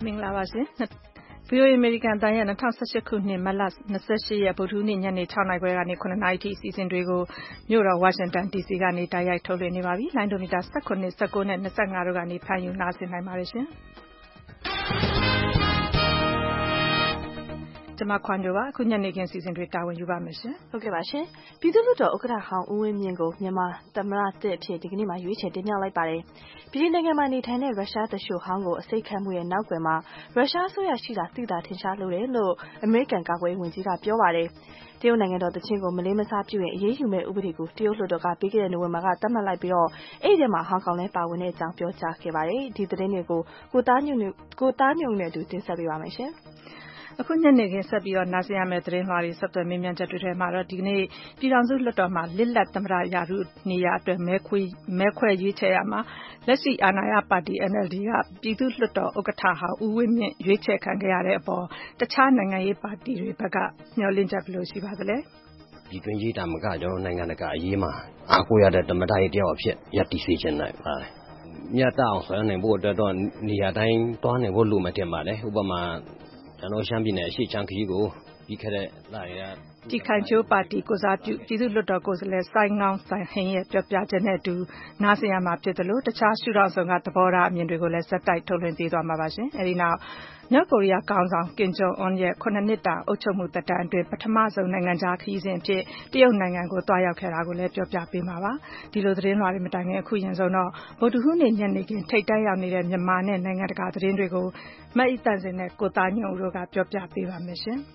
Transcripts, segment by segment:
မင်္ဂလာပါရှင်။ VOA American တန်ရဲ့2018ခုနှစ်မတ်လ28ရက်ဗုဒ္ဓဟူးနေ့ညနေ6:00နာရီခွဲကနေ9:00နာရီထိအစီအစဉ်တွေကိုမြို့တော် Washington DC ကနေတိုက်ရိုက်ထုတ်လွှင့်နေပါပြီ။လိုင်းဒိုမီတာ18 19နဲ့25တို့ကနေဖမ်းယူနားဆင်နိုင်ပါတယ်ရှင်။ကျွန်မခွန်ကြိုပါအခုညနေခင်းစီစဉ်တွေတာဝန်ယူပါမယ်ရှင်။ဟုတ်ကဲ့ပါရှင်။ပြည်သူ့လွှတ်တော်ဥက္ကဋ္ဌဟောင်းဦးဝင်းမြင့်ကိုမြန်မာသမ္မတတစ်အဖြစ်ဒီကနေ့မှရွေးချယ်တင်မြှောက်လိုက်ပါတယ်။ပြည်နိုင်ငံမှာနေထိုင်တဲ့ရုရှားတရှို့ဟောင်းကိုအစိတ်ခတ်မှုရဲ့နောက်ကွယ်မှာရုရှားအစိုးရရှိတာသိတာထင်ရှားလို့တယ်လို့အမေရိကန်ကာကွယ်ရေးဝန်ကြီးကပြောပါတယ်။တရုတ်နိုင်ငံတော်တခြင်းကိုမလေးမစားပြုရင်အရေးယူမဲ့ဥပဒေကိုတရုတ်လွှတ်တော်ကပြီးခဲ့တဲ့နိုဝင်ဘာကသတ်မှတ်လိုက်ပြီးတော့အဲ့ဒီမှာဟောင်ကောင်လည်းပါဝင်တဲ့အကြောင်းပြောကြားခဲ့ပါတယ်။ဒီသတင်းတွေကိုကိုသားညုံနဲ့အတူတင်ဆက်ပေးပါမယ်ရှင်။အခုညနေခင်းဆက်ပြီးတော့နားဆင်ရမယ့်သတင်းလွှာတွေဆက်သွယ်မေးမြန်းချက်တွေထဲမှာတော့ဒီကနေ့ပြည်ထောင်စုလွှတ်တော်မှာလစ်လပ်သမ္မတရာထူးနေရာအတွက်မဲခွဲရွေးချယ်ရမှာလက်ရှိအာဏာရပါတီ NLD ကပြည်သူ့လွှတ်တော်ဥက္ကဋ္ဌဟောင်းဦးဝင်းမြင့်ရွေးချယ်ခံခဲ့ရတဲ့အပေါ်တခြားနိုင်ငံရေးပါတီတွေဘက်ကမျှော်လင့်ချက်ဘယ်လိုရှိပါသလဲ။ဒီတွင်ရေးတာမကကျွန်တော်နိုင်ငံတကာအရေးမှာအားကိုးရတဲ့သမ္မတကြီးတယောက်အဖြစ်ရပ်တည်စေချင်တယ်ပါတယ်။မြတ်တောင်ဆိုရင်ဘို့အတွက်တော့နေရာတိုင်းတွားနေဖို့လိုမှတင်ပါတယ်။ဥပမာကျွန်တော်ရှမ်းပြည်နယ်အရှိချမ်းခရီးကိုပြီးခဲ့တဲ့လရတီခိုင်ချိုးပါတီကိုစားပြုပြည်သူ့လွှတ်တော်ကိုယ်စားလှယ်စိုင်းငောင်းဆိုင်ဟင်းရဲ့ပြောပြချက်နဲ့အတူနားဆင်ရမှာဖြစ်တယ်လို့တခြားရှုထောင့်ဆောင်ကသဘောထားအမြင်တွေကိုလည်းစက်တိုက်ထုတ်လွှင့်ပေးသွားမှာပါရှင်။အဲဒီနောက်မြောက်ကိုရီးယားခေါင်းဆောင်ကင်ဂျုံအွန်ရဲ့9နှစ်တာအုပ်ချုပ်မှုသက်တမ်းအတွင်းပထမဆုံးနိုင်ငံခြားခရီးစဉ်အဖြစ်တရုတ်နိုင်ငံကိုတွားရောက်ခဲ့တာကိုလည်းပြောပြပေးမှာပါ။ဒီလိုသတင်းလွှာတွေမတိုင်ခင်အခုရင်ဆုံးတော့ဗုဒ္ဓဟူးနေ့ညနေခင်းထိပ်တန်းရောက်နေတဲ့မြန်မာနဲ့နိုင်ငံတကာသတင်းတွေကိုမအိတန့်စင်နဲ့ကိုသားညုံတို့ကပြောပြပေးပါမယ်ရှင်။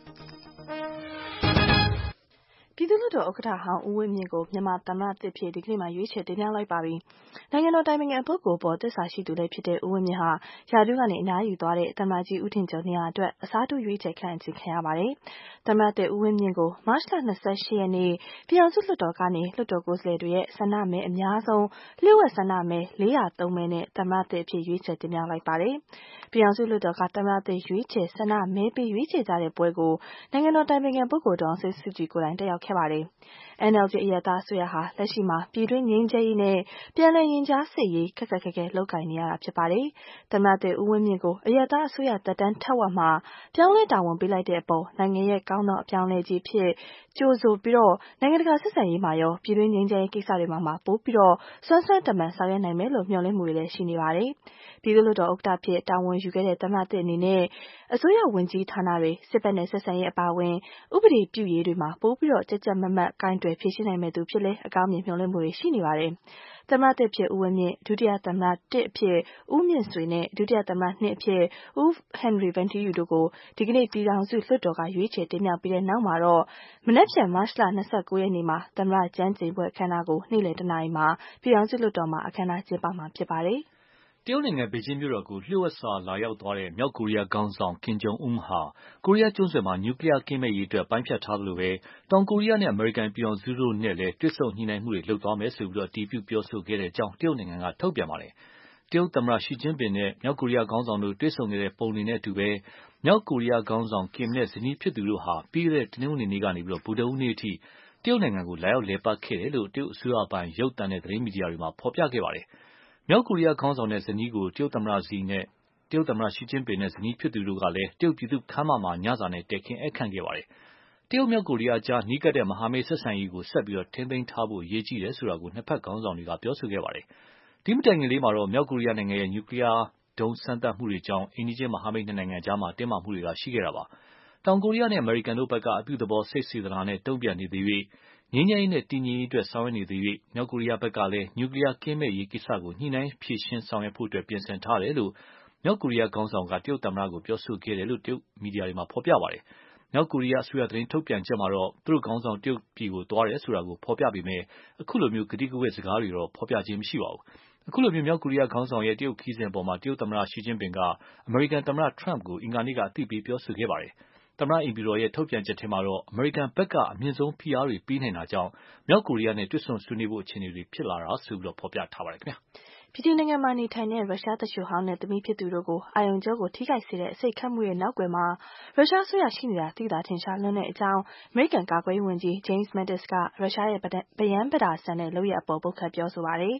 ပြည်သူ့လွှတ်တော်ဥက္ကဋ္ဌဟောင်းဦးဝင်းမြင့်ကိုမြန်မာသမ္မတတစ်ဖြစ်ဒီကနေ့မှရွေးချယ်တင်မြှောက်လိုက်ပါပြီ။နိုင်ငံတော်တိုင်ပင်ခံပုဂ္ဂိုလ်ပေါ်သစ္စာရှိသူလည်းဖြစ်တဲ့ဦးဝင်းမြင့်ဟာရာထူးကနေအနားယူသွားတဲ့သမ္မတကြီးဦးထင်ကျော်နေရာအတွက်အစားထိုးရွေးချယ်ခံရပါတယ်။သမ္မတတစ်ဦးဝင်းမြင့်ကိုမတ်လ28ရက်နေ့ပြည်အောင်စုလွှတ်တော်ကနေလွှတ်တော်ကိုယ်စားလှယ်တွေရဲ့ဆန္ဒမဲအများဆုံးလျှို့ဝှက်ဆန္ဒမဲ403မဲနဲ့သမ္မတတစ်အဖြစ်ရွေးချယ်တင်မြှောက်လိုက်ပါတယ်။ပြည်အောင်စုလွှတ်တော်ကသမ္မတတစ်ရွေးချယ်ဆန္ဒမဲပေးရွေးချယ်ကြတဲ့ပွဲကိုနိုင်ငံတော်တိုင်ပင်ခံပုဂ္ဂိုလ်ဒေါ်အောင်ဆန်းစုကြည်ကိုယ်တိုင်တက်ရောက်ခဲ့ပါတယ်။ NLD အရပ်သားအစိုးရဟာလက်ရှိမှာပြည်တွင်းငြိမ်းချမ်းရေးနဲ့ပြန်လည်ရင်ကြားစေ့ရေးခက်ခက်ခဲလုပ်ကိုင်နေရတာဖြစ်ပါတယ်။သမ္မတတစ်ဦးဝင်းမြင့်ကိုအရပ်သားအစိုးရသက်တမ်းထက်ဝက်မှာပြောင်းလဲတာဝန်ပေးလိုက်တဲ့အပေါ်နိုင်ငံရဲ့ကောင်းသောအပြောင်းအလဲကြီးဖြစ်ကြိုဆိုပြီးတော့နိုင်ငံတကာဆက်ဆံရေးမှာရောပြည်တွင်းငြိမ်းချမ်းရေးကိစ္စတွေမှာပို့ပြီးတော့စွမ်းစွမ်းတမန်ဆောင်ရွက်နိုင်မယ်လို့မျှော်လင့်မှုတွေလည်းရှိနေပါတယ်။ပြည်သူ့လွှတ်တော်ဥက္ကဋ္ဌဖြစ်တာဝန်ယူခဲ့တဲ့သမ္မတတစ်အနေနဲ့အစိုးရဝန်ကြီးဌာနတွေစစ်ဘက်နဲ့ဆက်ဆံရေးအပါအဝင်ဥပဒေပြုရေးတွေမှာပို့ပြီးတော့ကြက်ကြက်မတ်မတ်ကိုင်တွယ်ဖြေရှင်းနိုင်မဲ့သူဖြစ်လဲအကောင်းမြင်မျှော်လင့်မှုတွေရှိနေပါတယ်။သမ္မတတစ်ဖြစ်ဦးဝင်းမြင့်ဒုတိယသမ္မတတစ်အဖြစ်ဦးမြင့်ဆွေနဲ့ဒုတိယသမ္မတ2အဖြစ်ဦးဟန်နရီဗန်ထီယူတို့ကိုဒီကနေ့ပြည်ထောင်စုလွှတ်တော်ကရွေးချယ်တင်မြှောက်ပြီးတဲ့နောက်မှာတော့မနက်ဖြန်မတ်လ29ရက်နေ့မှာသမ္မတကျမ်းကျိန်ပွဲအခမ်းအနားကိုနေ့လယ်1နာရီမှာပြည်ထောင်စုလွှတ်တော်မှာအခမ်းအနားကျင်းပမှာဖြစ်ပါတယ်။တရုတ်နိုင်ငံဘေကျင်းမြို့တော်ကိုလျှို့ဝှက်စွာလာရောက်သွားတဲ့မြောက်ကိုရီးယားခေါင်းဆောင်ကင်ဂျုံအွန်းဟာကိုရီးယားကျွန်းဆွယ်မှာနျူကလ িয়ার ကင်းမဲ့ရေးအတွက်ပိုင်းဖြတ်ထားသလိုပဲတောင်ကိုရီးယားနဲ့အမေရိကန်ပြည်ထောင်စုတို့နဲ့လည်းတွေ့ဆုံညှိနှိုင်းမှုတွေလုပ်သွားမယ်ဆိုပြီးအတည်ပြုပြောဆိုခဲ့တဲ့အကြောင်းတရုတ်နိုင်ငံကထုတ်ပြန်ပါတယ်။တရုတ်သမ္မတရှီကျင်းပင်နဲ့မြောက်ကိုရီးယားခေါင်းဆောင်တို့တွေ့ဆုံနေတဲ့ပုံတွေနဲ့အတူပဲမြောက်ကိုရီးယားခေါင်းဆောင်ကင်နဲ့ဇနီးဖြစ်သူတို့ဟာပြီးခဲ့တဲ့တနင်္ဂနွေနေ့ကနေဗုဒ္ဓဟူးနေ့အထိတရုတ်နိုင်ငံကိုလာရောက်လည်ပတ်ခဲ့တယ်လို့တရုတ်အစိုးရပိုင်ရုပ်သံနဲ့သတင်းမီဒီယာတွေမှာဖော်ပြခဲ့ပါတယ်။မြောက်ကိုရီးယားခေါင်းဆောင်နဲ့ဇနီးကိုတရုတ်သမ္မတရှီကျင်းပင်နဲ့ဇနီးဖြစ်သူတို့ကလည်းတရုတ်ပြည်သူ့ခမ်းမမှာညစာနဲ့တည်ခင်းဧည့်ခံခဲ့ပါတယ်။တရုတ်မြောက်ကိုရီးယားကြားနီးကပ်တဲ့မဟာမိတ်ဆက်ဆံရေးကိုဆက်ပြီးထိန်းသိမ်းထားဖို့အရေးကြီးတယ်ဆိုတာကိုနှစ်ဖက်ခေါင်းဆောင်တွေကပြောဆိုခဲ့ပါတယ်။ဒီမတိုင်ခင်လေးမှာတော့မြောက်ကိုရီးယားနိုင်ငံရဲ့နျူကလ িয়ারဒုံးစမ်းသပ်မှုတွေကြောင့်အိမ်နီးချင်းမဟာမိတ်နှစ်နိုင်ငံကြားတင်းမာမှုတွေရှိခဲ့တာပါ။တောင်ကိုရီးယားနဲ့အမေရိကန်တို့ဘက်ကအပြုသဘောစိတ်စေတနာနဲ့တုံ့ပြန်နေသေး၍ငြိမ်းချမ်းရေးနဲ့တည်ငြိမ်ရေးအတွက်ဆောင်ရွက်နေသေး၍မြောက်ကိုရီးယားဘက်ကလည်းနျူကလ িয়ার ကင်းမဲ့ရေးကိစ္စကိုညှိနှိုင်းဖြေရှင်းဆောင်ရွက်ဖို့ပြင်ဆင်ထားတယ်လို့မြောက်ကိုရီးယားခေါင်းဆောင်ကတရုတ်သမ္မတကိုပြောဆိုခဲ့တယ်လို့တရုတ်မီဒီယာတွေမှာဖော်ပြပါတယ်။မြောက်ကိုရီးယားအစိုးရသတင်းထုတ်ပြန်ချက်မှာတော့သူတို့ခေါင်းဆောင်တရုတ်ပြည်ကိုသွားတယ်ဆိုတာကိုဖော်ပြပေမယ့်အခုလိုကတိကဝတ်စကားတွေတော့ဖော်ပြခြင်းမရှိပါဘူး။အခုလိုမြောက်ကိုရီးယားခေါင်းဆောင်ရဲ့တရုတ်ခရီးစဉ်အပေါ်တရုတ်သမ္မတရှီကျင်းပင်ကအမေရိကန်သမ္မတထရမ့်ကိုအင်္ဂါနေ့ကအသိပေးပြောဆိုခဲ့ပါတယ်။သမ္မတအိမ်ဖြူတော်ရဲ့ထုတ်ပြန်ချက်ထဲမှာတော့အမေရိကန်ဘက်ကအမြင့်ဆုံးဖိအားတွေပေးနိုင်တာကြောင့်မြောက်ကိုရီးယားနဲ့တွေ့ဆုံဆွေးနွေးဖို့အခြေအနေတွေဖြစ်လာတာဆိုပြီးဖော်ပြထားပါတယ်ခင်ဗျာ။ပြည်နိုင်ငံမှာနေထိုင်တဲ့ရုရှားတရှို့ဟောင်းနဲ့သမီးဖြစ်သူတို့ကိုအာရုံကြောကိုထိခိုက်စေတဲ့အစိတ်ခတ်မှုရဲ့နောက်ကွယ်မှာရုရှားအစိုးရရှိနေတာသိတာထင်ရှားလွန်းတဲ့အကြောင်းအမေရိကန်ကာကွယ်ရေးဝန်ကြီး James Mattis ကရုရှားရဲ့ဗရမ်းဗတာဆန်တဲ့လုပ်ရပ်အပေါ်ပုတ်ခတ်ပြောဆိုပါတယ်။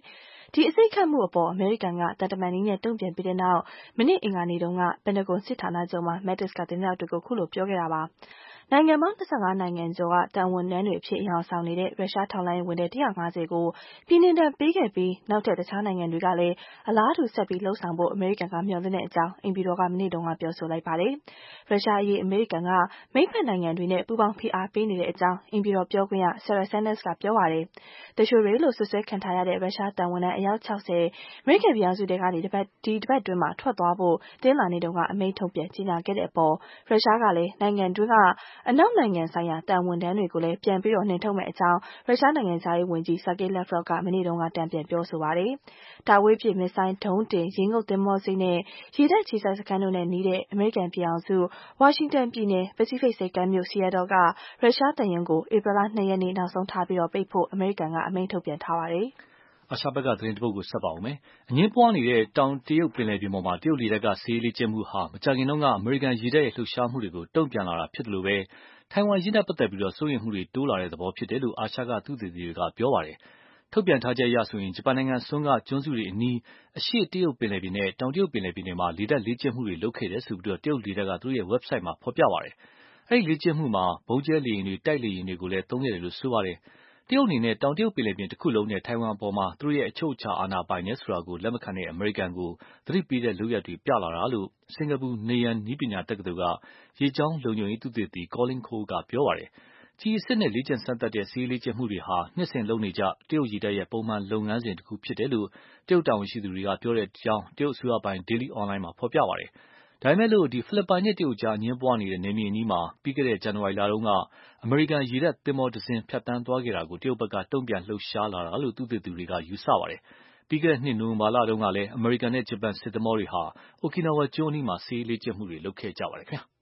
ဒီအစိတ်ခတ်မှုအပေါ်အမေရိကန်ကတန်တမန်နည်းနဲ့တုံ့ပြန်ပြီးတဲ့နောက်မိနစ်အင်္ဂါနေ့တုန်းကပင်တဂွန်စစ်ဌာနချုပ်မှာ Mattis ကသတင်းထောက်တွေကိုခုလိုပြောခဲ့တာပါနိုင်ငံပေါင်း25နိုင်ငံကျော်ကတာဝန်ထမ်းတွေအဖြစ်အယောင်ဆောင်နေတဲ့ရုရှားထောက်လှမ်းရေးဝန်ထမ်း150ကိုပြည်နှင်ဒဏ်ပေးခဲ့ပြီးနောက်ထပ်တခြားနိုင်ငံတွေကလည်းအလားတူဆက်ပြီးလှုပ်ဆောင်ဖို့အမေရိကန်ကမျှော်လင့်တဲ့အကြောင်းအိမ်ဖြူတော်ကမနေ့တုန်းကပြောဆိုလိုက်ပါတယ်ရုရှားအရေးအမေရိကန်ကမိတ်ဖက်နိုင်ငံတွေနဲ့ပူးပေါင်းဖိအားပေးနေတဲ့အကြောင်းအိမ်ဖြူတော်ပြောခွင့်ရ Sarah Sanders ကပြောပါတယ်တချို့တွေလို့ဆွဆွဲခံထားရတဲ့ရုရှားတာဝန်ထမ်းအယောက်60အမေရိကန်ပြည်ထောင်စုထဲကနေဒီပတ်တွင်းမှာထွက်သွားဖို့တင်းလာနေတုန်းကအမိန့်ထုတ်ပြန်ကြေညာခဲ့တဲ့အပေါ်ရုရှားကလည်းနိုင်ငံတွင်းကအနောက်နိုင်ငံဆိုင်ရာတာဝန်ထမ်းတွေကိုလည်းပြန်ပြီးနှင်ထုတ်မယ့်အကြောင်းရုရှားနိုင်ငံသားရေးဝန်ကြီး Sergei Lavrov ကမနေ့တုန်းကတံပြန်ပြောဆိုပါတယ်။တာဝေးပစ်မစ်ဆိုင်ဒုံးတင်ရေငုပ်သင်္ဘောဆိပ်နဲ့ရေတပ်ခြေစိုက်စခန်းတို့နဲ့နီးတဲ့အမေရိကန်ပြည်ထောင်စုဝါရှင်တန်ပြည်နယ်ပစိဖိတ်ဆိပ်ကမ်းမြို့ Seattle ကရုရှားသံရုံးကိုဧပြီလ2ရက်နေ့နောက်ဆုံးထားပြီးပိတ်ဖို့အမေရိကန်ကအမိန့်ထုတ်ပြန်ထားပါတယ်။အာရှဘက်ကသတင်းတစ်ပုဒ်ကိုဆက်ပါဦးမယ်။အငင်းပွားနေတဲ့တောင်တရုတ်ပင်လယ်ပြင်ပေါ်မှာတရုတ်လေတပ်ကစစ်ရေးလေ့ကျင့်မှုဟာမကြာခင်တုန်းကအမေရိကန်ရေတပ်ရဲ့လှုပ်ရှားမှုတွေကိုတုံ့ပြန်လာတာဖြစ်တယ်လို့ပဲထိုင်ဝမ်ရေးနဲ့ပတ်သက်ပြီးစိုးရိမ်မှုတွေတိုးလာတဲ့သဘောဖြစ်တယ်လို့အာရှကသုတေသီတွေကပြောပါတယ်။ထုတ်ပြန်ထားချက်အရဆိုရင်ဂျပန်နိုင်ငံဆွမ်းကကျွန်းစုတွေအနီးအရှေ့တရုတ်ပင်လယ်ပြင်နဲ့တောင်တရုတ်ပင်လယ်ပြင်တွေမှာလေတပ်လေ့ကျင့်မှုတွေလုပ်ခဲ့တယ်ဆိုပြီးတရုတ်လေတပ်ကသူတို့ရဲ့ website မှာဖော်ပြပါတယ်။အဲဒီလေ့ကျင့်မှုမှာဗုံးကျဲလေယာဉ်တွေတိုက်လေယာဉ်တွေကိုလည်းသုံးခဲ့တယ်လို့ဆိုပါတယ်။တရုတ်အနေနဲ့တောင်တရုတ်ပင်လယ်ပြင်တစ်ခုလုံးနဲ့ထိုင်ဝမ်အပေါ်မှာသူတို့ရဲ့အချုပ်အခြာအာဏာပိုင်တယ်ဆိုတာကိုလက်မခံတဲ့အမေရိကန်ကိုသတိပေးတဲ့လုပ်ရပ်တွေပြလာတာလို့စင်ကာပူနေရန်နည်းပညာတက္ကသိုလ်ကရေကြောင်းလုံခြုံရေးသုတေသီ Colin Cole ကပြောပါတယ်။ကျည်အစစ်နဲ့လေ့ကျင့်စမ်းသပ်တဲ့စစ်ရေးလေ့ကျင့်မှုတွေဟာနှစ်စဉ်လုပ်နေကျတရုတ်ရေတပ်ရဲ့ပုံမှန်လုပ်ငန်းစဉ်တစ်ခုဖြစ်တယ်လို့တရုတ်တာဝန်ရှိသူတွေကပြောတဲ့အကြောင်းတရုတ်အစိုးရပိုင် Daily Online မှာဖော်ပြပါတယ်။ဒါပေမဲ့လို့ဖိလစ်ပိုင်နဲ့တရုတ်ကြားအငင်းပွားနေတဲ့နယ်မြေအနီးမှာပြီးခဲ့တဲ့ဇန်နဝါရီလတုန်းကအမေရိကန်ရေတပ်သင်္ဘောတစ်စင်းဖြတ်တန်းသွားခဲ့တာကိုတရုတ်ဘက်ကတုံ့ပြန်လှုပ်ရှားလာတာလို့သုတေသီတွေကယူဆပါတယ်။ပြီးခဲ့တဲ့နှစ်နိုဝင်ဘာလတုန်းကလည်းအမေရိကန်နဲ့ဂျပန်စစ်သင်္ဘောတွေဟာအိုကီနာဝါကျွန်းအနီးမှာစစ်ရေးလေ့ကျင့်မှုတွေလုပ်ခဲ့ကြပါတယ်ခင်ဗျာ။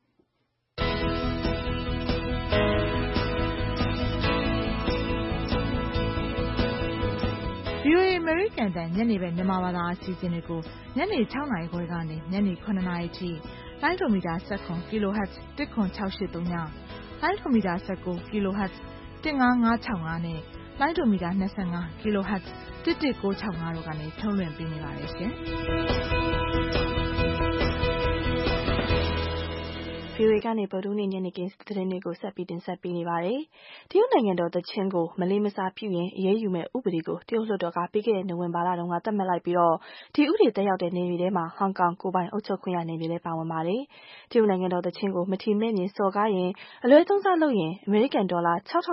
VOA အမေရိကန်တန်ညနေပဲမြန်မာဘာသာအစီအစဉ်တွေကိုညနေ6နာရီခွဲကနေညနေ9နာရီထိလိုင်းဒိုမီတာ19 kHz 10683ညလိုင်းဒိုမီတာ19 kHz 15565နဲ့လိုင်းဒိုမီတာ25 kHz 11965တို့ကနေထုတ်လွှင့်ပေးနေပါတယ်ရှင်။ VOA ကနေဗုဒ္ဓဟူးနေ့ညနေခင်းသတင်းတွေကိုဆက်ပြီးတင်ဆက်ပေးနေပါတယ်။တရုတ်နိုင်ငံတော်သချင်းကိုမလေးမစားပြုရင်အရေးယူမဲ့ဥပဒေကိုတရုတ်လွှတ်တော်ကပြီးခဲ့တဲ့နိုဝင်ဘာလတုန်းကသတ်မှတ်လိုက်ပြီးဒီဥပဒေတက်ရောက်တဲ့နယ်မြေထဲမှာဟောင်ကောင်ကိုယ်ပိုင်အုပ်ချုပ်ခွင့်ရနယ်မြေလည်းပါဝင်ပါတယ်။တရုတ်နိုင်ငံတော်သချင်းကိုမထီမဲ့မြင်စော်ကားရင်အလွဲသုံးစားလုပ်ရင်အမေရိကန်ဒေါ်လာ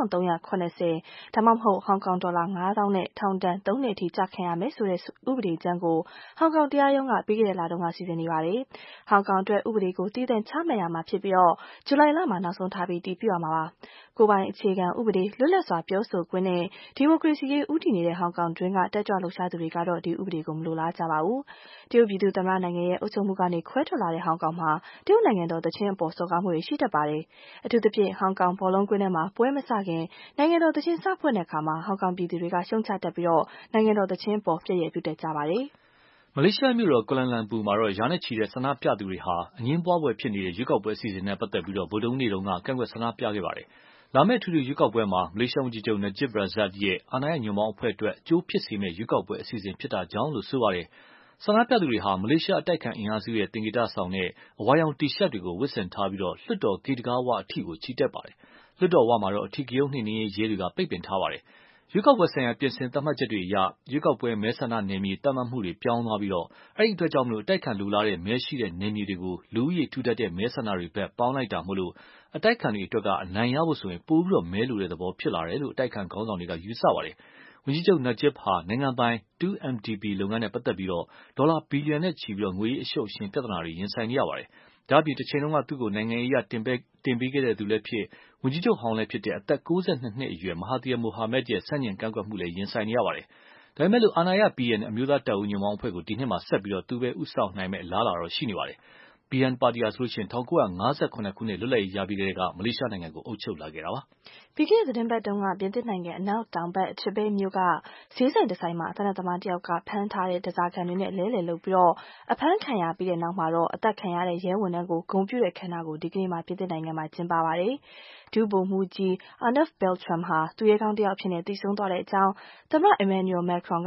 6380ဒါမှမဟုတ်ဟောင်ကောင်ဒေါ်လာ9000နဲ့ထောင်ဒဏ်3နှစ်အထိကျခံရမယ်ဆိုတဲ့ဥပဒေကြမ်းကိုဟောင်ကောင်တရားရုံးကပြီးခဲ့တဲ့လတုန်းကစီစဉ်နေပါတယ်။ဟောင်ကောင်အတွက်ဥပဒေကိုတည်တံ့ချမှတ်ရမှာဖြစ်ပြီးဇူလိုင်လမှာနောက်ဆုံးထားပြီးတည်ပြုရမှာပါ။ကိုယ်ပိုင်အခြေခံဥပဒေလွတ်လပ်စွာပြောဆိုခွင့်နဲ့ဒီမိုကရေစီရေးဦးတည်နေတဲ့ဟောင်ကောင်တွင်းကတက်ကြွလှုပ်ရှားသူတွေကတော့ဒီဥပဒေကိုမလိုလားကြပါဘူး။တရုတ်ပြည်သူ့သမ္မတနိုင်ငံရဲ့အုပ်ချုပ်မှုကနေခွဲထွက်လာတဲ့ဟောင်ကောင်မှာတရုတ်နိုင်ငံတော်သချင်းအပေါ်စော်ကားမှုတွေရှိတတ်ပါတယ်။အထူးသဖြင့်ဟောင်ကောင်ဘောလုံးကွင်းထဲမှာပွဲမစခင်နိုင်ငံတော်သချင်းစဖွင့်တဲ့အခါမှာဟောင်ကောင်ပြည်သူတွေကရှုံချတတ်ပြီးနိုင်ငံတော်သချင်းအပေါ်ပြည့်ရပြုတတ်ကြပါတယ်။မလေးရှားမြို့တော်ကွာလာလမ်ပူမှာရာနဲ့ချီတဲ့ဆန္ဒပြသူတွေဟာအငင်းပွားဖွယ်ဖြစ်နေတဲ့ရွေးကောက်ပွဲအစီအစဉ်နဲ့ပတ်သက်ပြီးဗုဒ္ဓဟူးနေ့တုန်းကကန့်ကွက်ဆန္ဒပြခဲ့ပါတယ်။လာမယ့်အထွေထွေရွေးကောက်ပွဲမှာမလေးရှားဝန်ကြီးချုပ် Najib Razak ရဲ့အာဏာရညွန့်ပေါင်းအဖွဲ့အတွက်အကျိုးဖြစ်စေမယ့်ရွေးကောက်ပွဲအစီအစဉ်ဖြစ်တာကြောင့်လို့ဆိုပါတယ်။ဆန္ဒပြသူတွေဟာမလေးရှားအတိုက်အခံအင်အားစုရဲ့သင်္ကေတဆောင်နဲ့အဝါရောင်တီရှပ်တွေကိုဝတ်ဆင်ထားပြီးလွှတ်တော်ဂေတကားဝအထိကိုချီတက်ပါတယ်။လွှတ်တော်ဝမှာအထီးကရုဏ်းနှိမ်နင်းရေးရဲတွေကပိတ်ပင်ထားပါတယ်။ရွေးကောက်ပွဲဆိုင်ရာပြင်ဆင်သတ်မှတ်ချက်တွေအရရွေးကောက်ပွဲမဲဆန္ဒနယ်မြေသတ်မှတ်မှုတွေပြောင်းသွားပြီးအဲဒီအတွက်ကြောင့်အတိုက်အခံလိုလားတဲ့မဲရှိတဲ့နယ်မြေတွေကိုလူဦးရေထူထပ်တဲ့မဲဆန္ဒတွေဘက်ပေါင်းလိုက်တာမို့အတိုက်အခံတွေအတွက်ကအနိုင်ရဖို့ဆိုရင်ပိုပြီးမဲလိုတဲ့သဘောဖြစ်လာတယ်လို့အတိုက်အခံခေါင်းဆောင်တွေကယူဆပါတယ်။ဝန်ကြီးချုပ် Najib ဟာနိုင်ငံပိုင် 2MDB လုပ်ငန်းနဲ့ပတ်သက်ပြီးဒေါ်လာဘီလီယံနဲ့ချီငွေရေးအရှုပ်အရှင်းပြဿနာတွေရင်ဆိုင်နေရပါတယ်။ဒါ့အပြင်တချိန်လုံးကသူ့ကိုနိုင်ငံရေးအရတင်ပေးခဲ့သူလည်းဖြစ်ဝန်ကြီးချုပ်ဟောင်းလည်းဖြစ်တဲ့အသက်62နှစ်အရွယ်မဟာသီယာမိုဟာမက်ရဲ့ဆန့်ကျင်ကန့်ကွက်မှုလည်းရင်ဆိုင်နေရပါတယ်။ဒါပေမဲ့အာဏာရ BN အမျိုးသားတပ်ဦးညွန့်ပေါင်းအဖွဲ့ကိုဒီနှစ်မှာဆက်ပြီးသူပဲဦးဆောင်နိုင်မယ့်အလားအလာရှိနေပါတယ်။ BN ပါတီဟာဆိုရင်1957ခုနှစ်လွတ်လပ်ရေးရပြီးကတည်းကမလေးရှားနိုင်ငံကိုအုပ်ချုပ်လာခဲ့တာပါ။ပြီးခဲ့တဲ့သတင်းပတ်တုန်းကပြင်သစ်နိုင်ငံအနောက်တောင်ဘက်ချဘေးမြို့ကဈေးဆိုင်တစ်ဆိုင်မှာသေနတ်သမားတစ်ယောက်ကဖမ်းထားတဲ့ဓားစာခံတွေနဲ့လဲလှယ်လုပ်ပြီးအဖမ်းခံရပြီးတဲ့နောက်မှာအသက်ခံရတဲ့ရဲဝန်ထမ်းကိုဂုဏ်ပြုတဲ့ခမ်းနားကိုဒီကနေ့မှာပြင်သစ်နိုင်ငံမှာကျင်းပပါတယ်။ဒုဗိုလ်မှူးကြီး Arnaud Beltrame ဟာသူရဲကောင်းတစ်ယောက်အဖြစ်သေဆုံးသွားတဲ့အကြောင်းသမ္မတ Emmanuel Macron က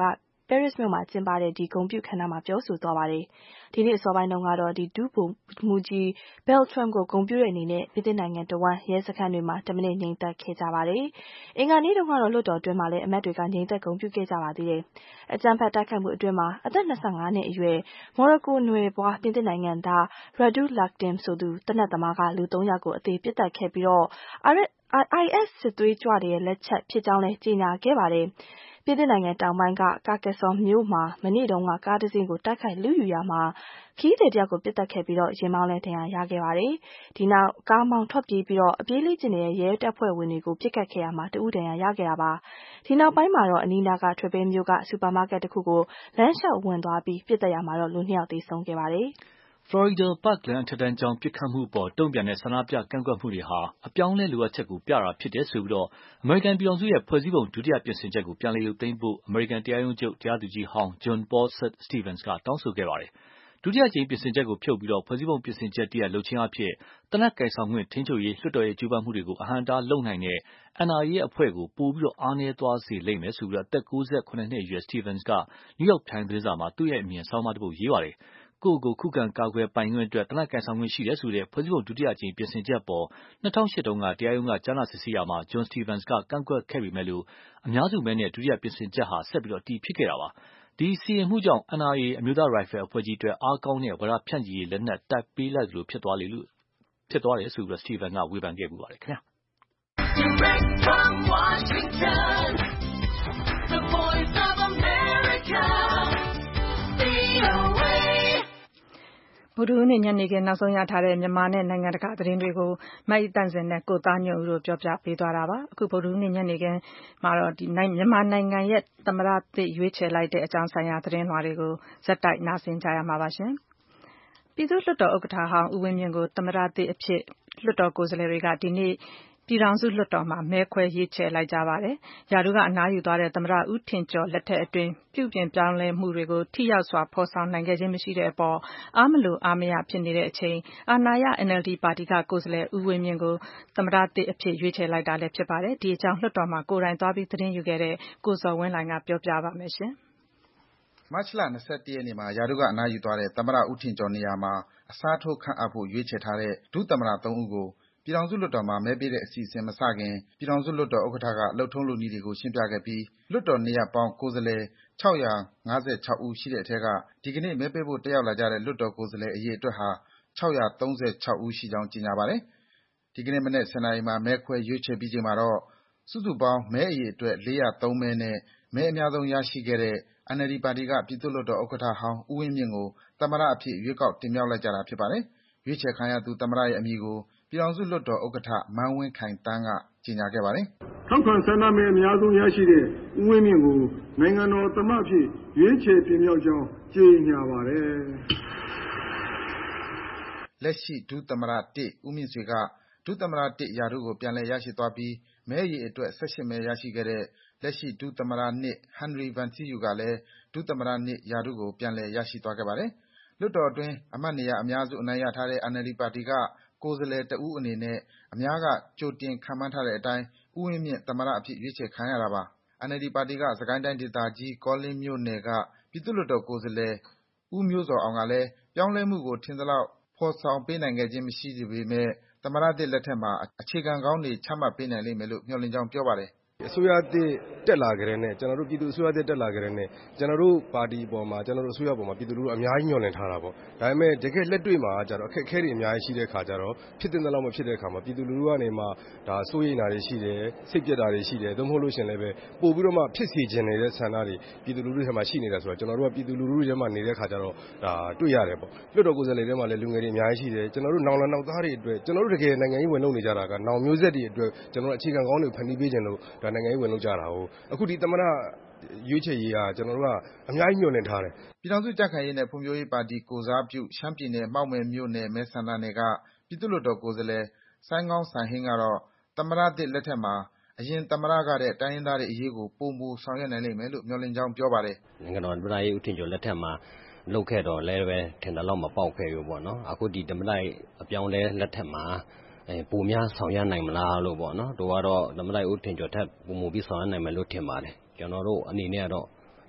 Paris မြို့မှာကျင်းပတဲ့ဒီဂုဏ်ပြုခမ်းနားမှာပြောဆိုသွားပါတယ်။ဒီနေ့အစောပိုင်းတုန်းကတော့ဒုဗိုလ်မှူးကြီး Beltram ကိုဂုဏ်ပြုတဲ့အနေနဲ့ပြင်သစ်နိုင်ငံတဝန်းရဲစခန်းတွေမှာ10မိနစ်ငြိမ်သက်ခဲ့ကြပါတယ်။အင်္ဂါနေ့တုန်းကတော့လွှတ်တော်တွင်းမှာလည်းအမတ်တွေကငြိမ်သက်ဂုဏ်ပြုခဲ့ကြပါသေးတယ်။အကြမ်းဖက်တိုက်ခိုက်မှုအတွင်းမှာအသက်25နှစ်အရွယ်မော်ရိုကိုနွယ်ဖွားပြင်သစ်နိုင်ငံသား Radu Lakdim ဆိုသူသေနတ်သမားကလူ3ယောက်ကိုအသေပစ်သတ်ခဲ့ပြီးတော့ IS စစ်သွေးကြွတွေရဲ့လက်ချက်ဖြစ်ကြောင်းလည်းကြေညာခဲ့ပါတယ်။ပြင်သစ်နိုင်ငံတောင်ပိုင်းက Carcassonne မြို့မှာမနေ့တုန်းကကားတစ်စီးကိုတိုက်ခိုက်လုယူရာမှာခရီးသည်တစ်ယောက်ကိုပစ်သတ်ခဲ့ပြီးတော့ယာဉ်မောင်းလည်းဒဏ်ရာရခဲ့ပါတယ်။ဒီနောက်ကားမောင်းထွက်ပြေးပြီးတော့အပြေးလေ့ကျင့်နေတဲ့ရဲတပ်ဖွဲ့ဝင်တွေကိုပစ်ခတ်ခဲ့ရမှာတဦးဒဏ်ရာရခဲ့တာပါ။ဒီနောက်ပိုင်းမှာတော့အနီးနားက Treppe မြို့ကစူပါမားကတ်တစ်ခုကိုလမ်းလျှောက်ဝင်သွားပြီးပစ်သတ်ရမှာတော့လူ2ယောက်သေဆုံးခဲ့ပါတယ်။ Florida Park လမ်းအထက်တန်းကျောင်းပစ်ခတ်မှုအပေါ်တုံ့ပြန်တဲ့ဆန္ဒပြကန့်ကွက်မှုတွေဟာအပြောင်းအလဲလိုအပ်ချက်ကိုပြတာဖြစ်တယ်ဆိုပြီးအမေရိကန်ပြည်ထောင်စုရဲ့ဖွဲ့စည်းပုံဒုတိယပြင်ဆင်ချက်ကိုပြန်လည်ရုပ်သိမ်းဖို့အမေရိကန်တရားရုံးချုပ်တရားသူကြီးဟောင်း John Paul Stevens ကတောင်းဆိုခဲ့ပါတယ်။ဒုတိယကြိမ်ပြင်ဆင်ချက်ကိုဖြုတ်ပြီးဖွဲ့စည်းပုံပြင်ဆင်ချက်တရပ်လုပ်ခြင်းအဖြစ်သေနတ်ကိုင်ဆောင်ခွင့်ထိန်းချုပ်ရေးလွှတ်တော်ရဲ့ကြိုးပမ်းမှုတွေကိုအဟန့်အတားလုပ်နိုင်တဲ့ NRA အဖွဲ့ကိုပိုပြီးအားနည်းသွားစေလိမ့်မယ်ဆိုပြီးအသက်68နှစ်အရွယ် Stevens က New York Times သတင်းစာမှာသူ့ရဲ့အမြင်ဆောင်းပါးတစ်ပုဒ်ရေးပါတယ်။ကိုယ့်ကိုခုခံကာကွယ်ပိုင်ခွင့်အတွက်သေနတ်ကိုင်ဆောင်ခွင့်ရှိတယ်ဆိုတဲ့ဖွဲ့စည်းပုံဒုတိယအကြိမ်ပြင်ဆင်ချက်အပေါ်2008တုန်းကတရားရုံးကကြားနာစစ်ဆေးရာမှာ John Stevens ကကန့်ကွက်ခဲ့ပေမဲ့အများစုမဲနဲ့ဒုတိယပြင်ဆင်ချက်ဟာဆက်ပြီးအတည်ဖြစ်ခဲ့တာပါ။ဒီစီရင်မှုကြောင့် NRA အမျိုးသားရိုင်ဖယ်အဖွဲ့ကြီးအတွက်အားကောင်းတဲ့ဝါဒဖြန့်ချီရေးလက်နက်တပ်ပေးလိုက်သလိုဖြစ်သွားတယ်လို့ Stevens ကဝေဖန်ခဲ့ဖူးပါတယ်ခင်ဗျာ။ Direct from Washington, the voice of America, VOA ဗုဒ္ဓဟူးနေ့ညနေခင်းနောက်ဆုံးရထားတဲ့မြန်မာနဲ့နိုင်ငံတကာသတင်းတွေကိုမအိသန့်စင်နဲ့ကိုသားညွန့်ဦးတို့ပြောပြပေးသွားတာပါ။အခုဗုဒ္ဓဟူးနေ့ညနေခင်းမှာတော့မြန်မာနိုင်ငံရဲ့သမ္မတသစ်ရွေးချယ်လိုက်တဲ့အကြောင်းဆိုင်ရာသတင်းလွှာတွေကိုဆက်တိုက်နားဆင်ကြရမှာပါရှင်။ပြည်သူ့လွှတ်တော်ဥက္ကဋ္ဌဟောင်းဦးဝင်းမြင့်ကိုသမ္မတသစ်အဖြစ်လွှတ်တော်ကိုယ်စားလှယ်တွေကဒီနေ့ပြည်ထောင်စုလွှတ်တော်မှာမဲခွဲရွေးချယ်လိုက်ကြပါတယ်။ရာထူးကအနားယူသွားတဲ့သမ္မတဦးထင်ကျော်လက်ထက်အတွင်းပြုပြင်ပြောင်းလဲမှုတွေကိုထိရောက်စွာဖော်ဆောင်နိုင်ခဲ့ခြင်းမရှိတဲ့အပေါ်အားမလိုအားမရဖြစ်နေတဲ့အချိန်အာဏာရ NLD ပါတီကကိုယ်စားလှယ်ဦးဝင်းမြင့်ကိုသမ္မတသစ်အဖြစ်ရွေးချယ်လိုက်တာလည်းဖြစ်ပါတယ်။ဒီအကြောင်းလွှတ်တော်မှာကိုယ်တိုင်သွားပြီးသတင်းယူခဲ့တဲ့ကိုဇော်ဝင်းလှိုင်ကပြောပြပါမယ်ရှင်။မတ်လ21ရက်နေ့မှာရာထူးကအနားယူသွားတဲ့သမ္မတဦးထင်ကျော်နေရာမှာအစားထိုးခန့်အပ်ဖို့ရွေးချယ်ထားတဲ့ဒုသမ္မတ3ဦးကိုပြည်ထောင်စုလွှတ်တော်မှာမဲပေးတဲ့အစီအစဉ်မစခင်ပြည်ထောင်စုလွှတ်တော်ဥက္ကဋ္ဌကလုပ်ထုံးလုပ်နည်းတွေကိုရှင်းပြခဲ့ပြီးလွှတ်တော်နေရာပေါင်းကိုယ်စားလှယ်656ဦးရှိတဲ့အထက်ကဒီကနေ့မဲပေးဖို့တက်ရောက်လာကြတဲ့လွှတ်တော်ကိုယ်စားလှယ်အရေအတွက်ဟာ636ဦးရှိကြောင်းကြေညာပါတယ်။ဒီကနေ့မနက်10:00နာရီမှာမဲခွဲရွေးချယ်ပြီးချိန်မှာတော့စုစုပေါင်းမဲအရေအတွက်403မဲနဲ့မဲအများဆုံးရရှိခဲ့တဲ့ NLD ပါတီကပြည်သူ့လွှတ်တော်ဥက္ကဋ္ဌဟောင်းဦးဝင်းမြင့်ကိုသမ္မတအဖြစ်ရွေးကောက်တင်မြှောက်လိုက်ကြတာဖြစ်ပါတယ်။ရွေးချယ်ခံရသူသမ္မတရဲ့အမည်ကိုပြည်ထောင်စုလွှတ်တော်ဥက္ကဋ္ဌမန်းဝင်းခိုင်သန်းကကြေညာခဲ့ပါတယ်။ထောက်ခံဆန္ဒမဲအများဆုံးရရှိတဲ့ဦးဝင်းမြင့်ကိုနိုင်ငံတော်သမ္မတအဖြစ်ရွေးချယ်တင်မြှောက်ကြောင်းကြေညာပါတယ်။လက်ရှိဒုသမ္မတ1ဦးမြင့်ဆွေကဒုသမ္မတ1ရာထူးကိုပြန်လည်ရရှိသွားပြီးမဲအရေအတွက်18မဲရရှိခဲ့တဲ့လက်ရှိဒုသမ္မတ2 Henry Van Thieu ကလည်းဒုသမ္မတ2ရာထူးကိုပြန်လည်ရရှိသွားခဲ့ပါတယ်။လွှတ်တော်အတွင်းအမတ်နေရာအများစုအနိုင်ရထားတဲ့ NLD ပါတီကကိုယ်စားလှယ်တဦးအနေနဲ့အများကကြိုတင်ခန့်မှန်းထားတဲ့အတိုင်းဦးဝင်းမြင့်သမ္မတအဖြစ်ရွေးချယ်ခံရတာပါ။ NLD ပါတီကစစ်ကိုင်းတိုင်းဒေသကြီးကောလင်းမြို့နယ်ကပြည်သူ့လွှတ်တော်ကိုယ်စားလှယ်ဦးမျိုးဇော်အောင်ကလည်းပြောင်းလဲမှုကိုထင်သလောက်ဖော်ဆောင်ပေးနိုင်ခဲ့ခြင်းမရှိပေမဲ့သမ္မတသစ်လက်ထက်မှာအခြေခံကောင်းတွေချမှတ်ပေးနိုင်လိမ့်မယ်လို့မျှော်လင့်ကြောင်းပြောပါတယ်။အစိုးရသစ်တက်လာကြတဲ့နဲ့ကျွန်တော်တို့ပြည်သူအစိုးရသစ်တက်လာကြတဲ့နဲ့ကျွန်တော်တို့ပါတီပေါ်မှာကျွန်တော်တို့အစိုးရပေါ်မှာပြည်သူလူထုအများကြီးညှော်လင့်ထားတာပေါ့။ဒါပေမဲ့တကယ်လက်တွေ့မှာကျတော့အခက်အခဲတွေအများကြီးရှိတဲ့ခါကျတော့ဖြစ်တဲ့လောက်မဖြစ်တဲ့ခါမှာပြည်သူလူထုကနေမှဒါစိုးရိမ်တာတွေရှိတယ်စိတ်ပြက်တာတွေရှိတယ်သို့မဟုတ်လို့ရှင်လည်းပဲပို့ပြီးတော့မှဖြစ်စေခြင်းနေတဲ့ဆန္ဒတွေပြည်သူလူထုထဲမှာရှိနေတာဆိုတော့ကျွန်တော်တို့ကပြည်သူလူထုထဲမှာနေတဲ့ခါကျတော့ဒါတွေ့ရတယ်ပေါ့။လွှတ်တော်ကိုယ်စားလှယ်တွေထဲမှာလည်းလူငယ်တွေအများကြီးရှိတယ်ကျွန်တော်တို့နောင်လာနောက်သားတွေအတွက်ကျွန်တော်တို့တကယ်နိုင်ငံရေးဝင်လုပ်နေကြတာကနောင်မျိုးဆက်တွေအတွက်ကျွန်တော်တို့အခြေခံကောင်းတွေဖန်တီးပေးခြင်းလို့ဒါနိုင်ငံရေးဝင်လုပ်ကြတာဟုတ်အခုဒီသမ္မတရွေးချယ်ရေးကကျွန်တော်တို့ကအများကြီးညှို့နှင်ထားတယ်ပြည်ထောင်စုကြံ့ခိုင်ရေးနဲ့ဖွံ့ဖြိုးရေးပါတီကိုစားပြုရှမ်းပြည်နယ်မောက်မယ်မြို့နယ်မဲဆန္ဒနယ်ကပြည်သူ့လွှတ်တော်ကိုယ်စားလှယ်ဆိုင်းကောင်းဆိုင်ဟင်းကတော့သမ္မတသစ်လက်ထက်မှာအရင်သမ္မတကတဲ့တိုင်းရင်းသားတွေအရေးကိုပုံမူဆောင်ရွက်နိုင်လိမ့်မယ်လို့မျှော်လင့်ကြောင်းပြောပါတယ်နိုင်ငံတော်သမ္မတကြီးဦးထင်ကျော်လက်ထက်မှာလုပ်ခဲ့တော့လည်းပဲထင်တယ်လို့မပေါက်ခဲ့ဘူးပေါ့နော်အခုဒီသမ္မတအပြောင်းလဲလက်ထက်မှာပုံများဆောင်ရနိုင်မလားလို့ပေါ့နော်တို့ကတော့သမ္မတဦးထင်ကျော်ထက်ပုံမူပြီးဆောင်ရနိုင်မယ်လို့ထင်ပါတယ်ကျွန်တော်တို့အနေနဲ့ကတော့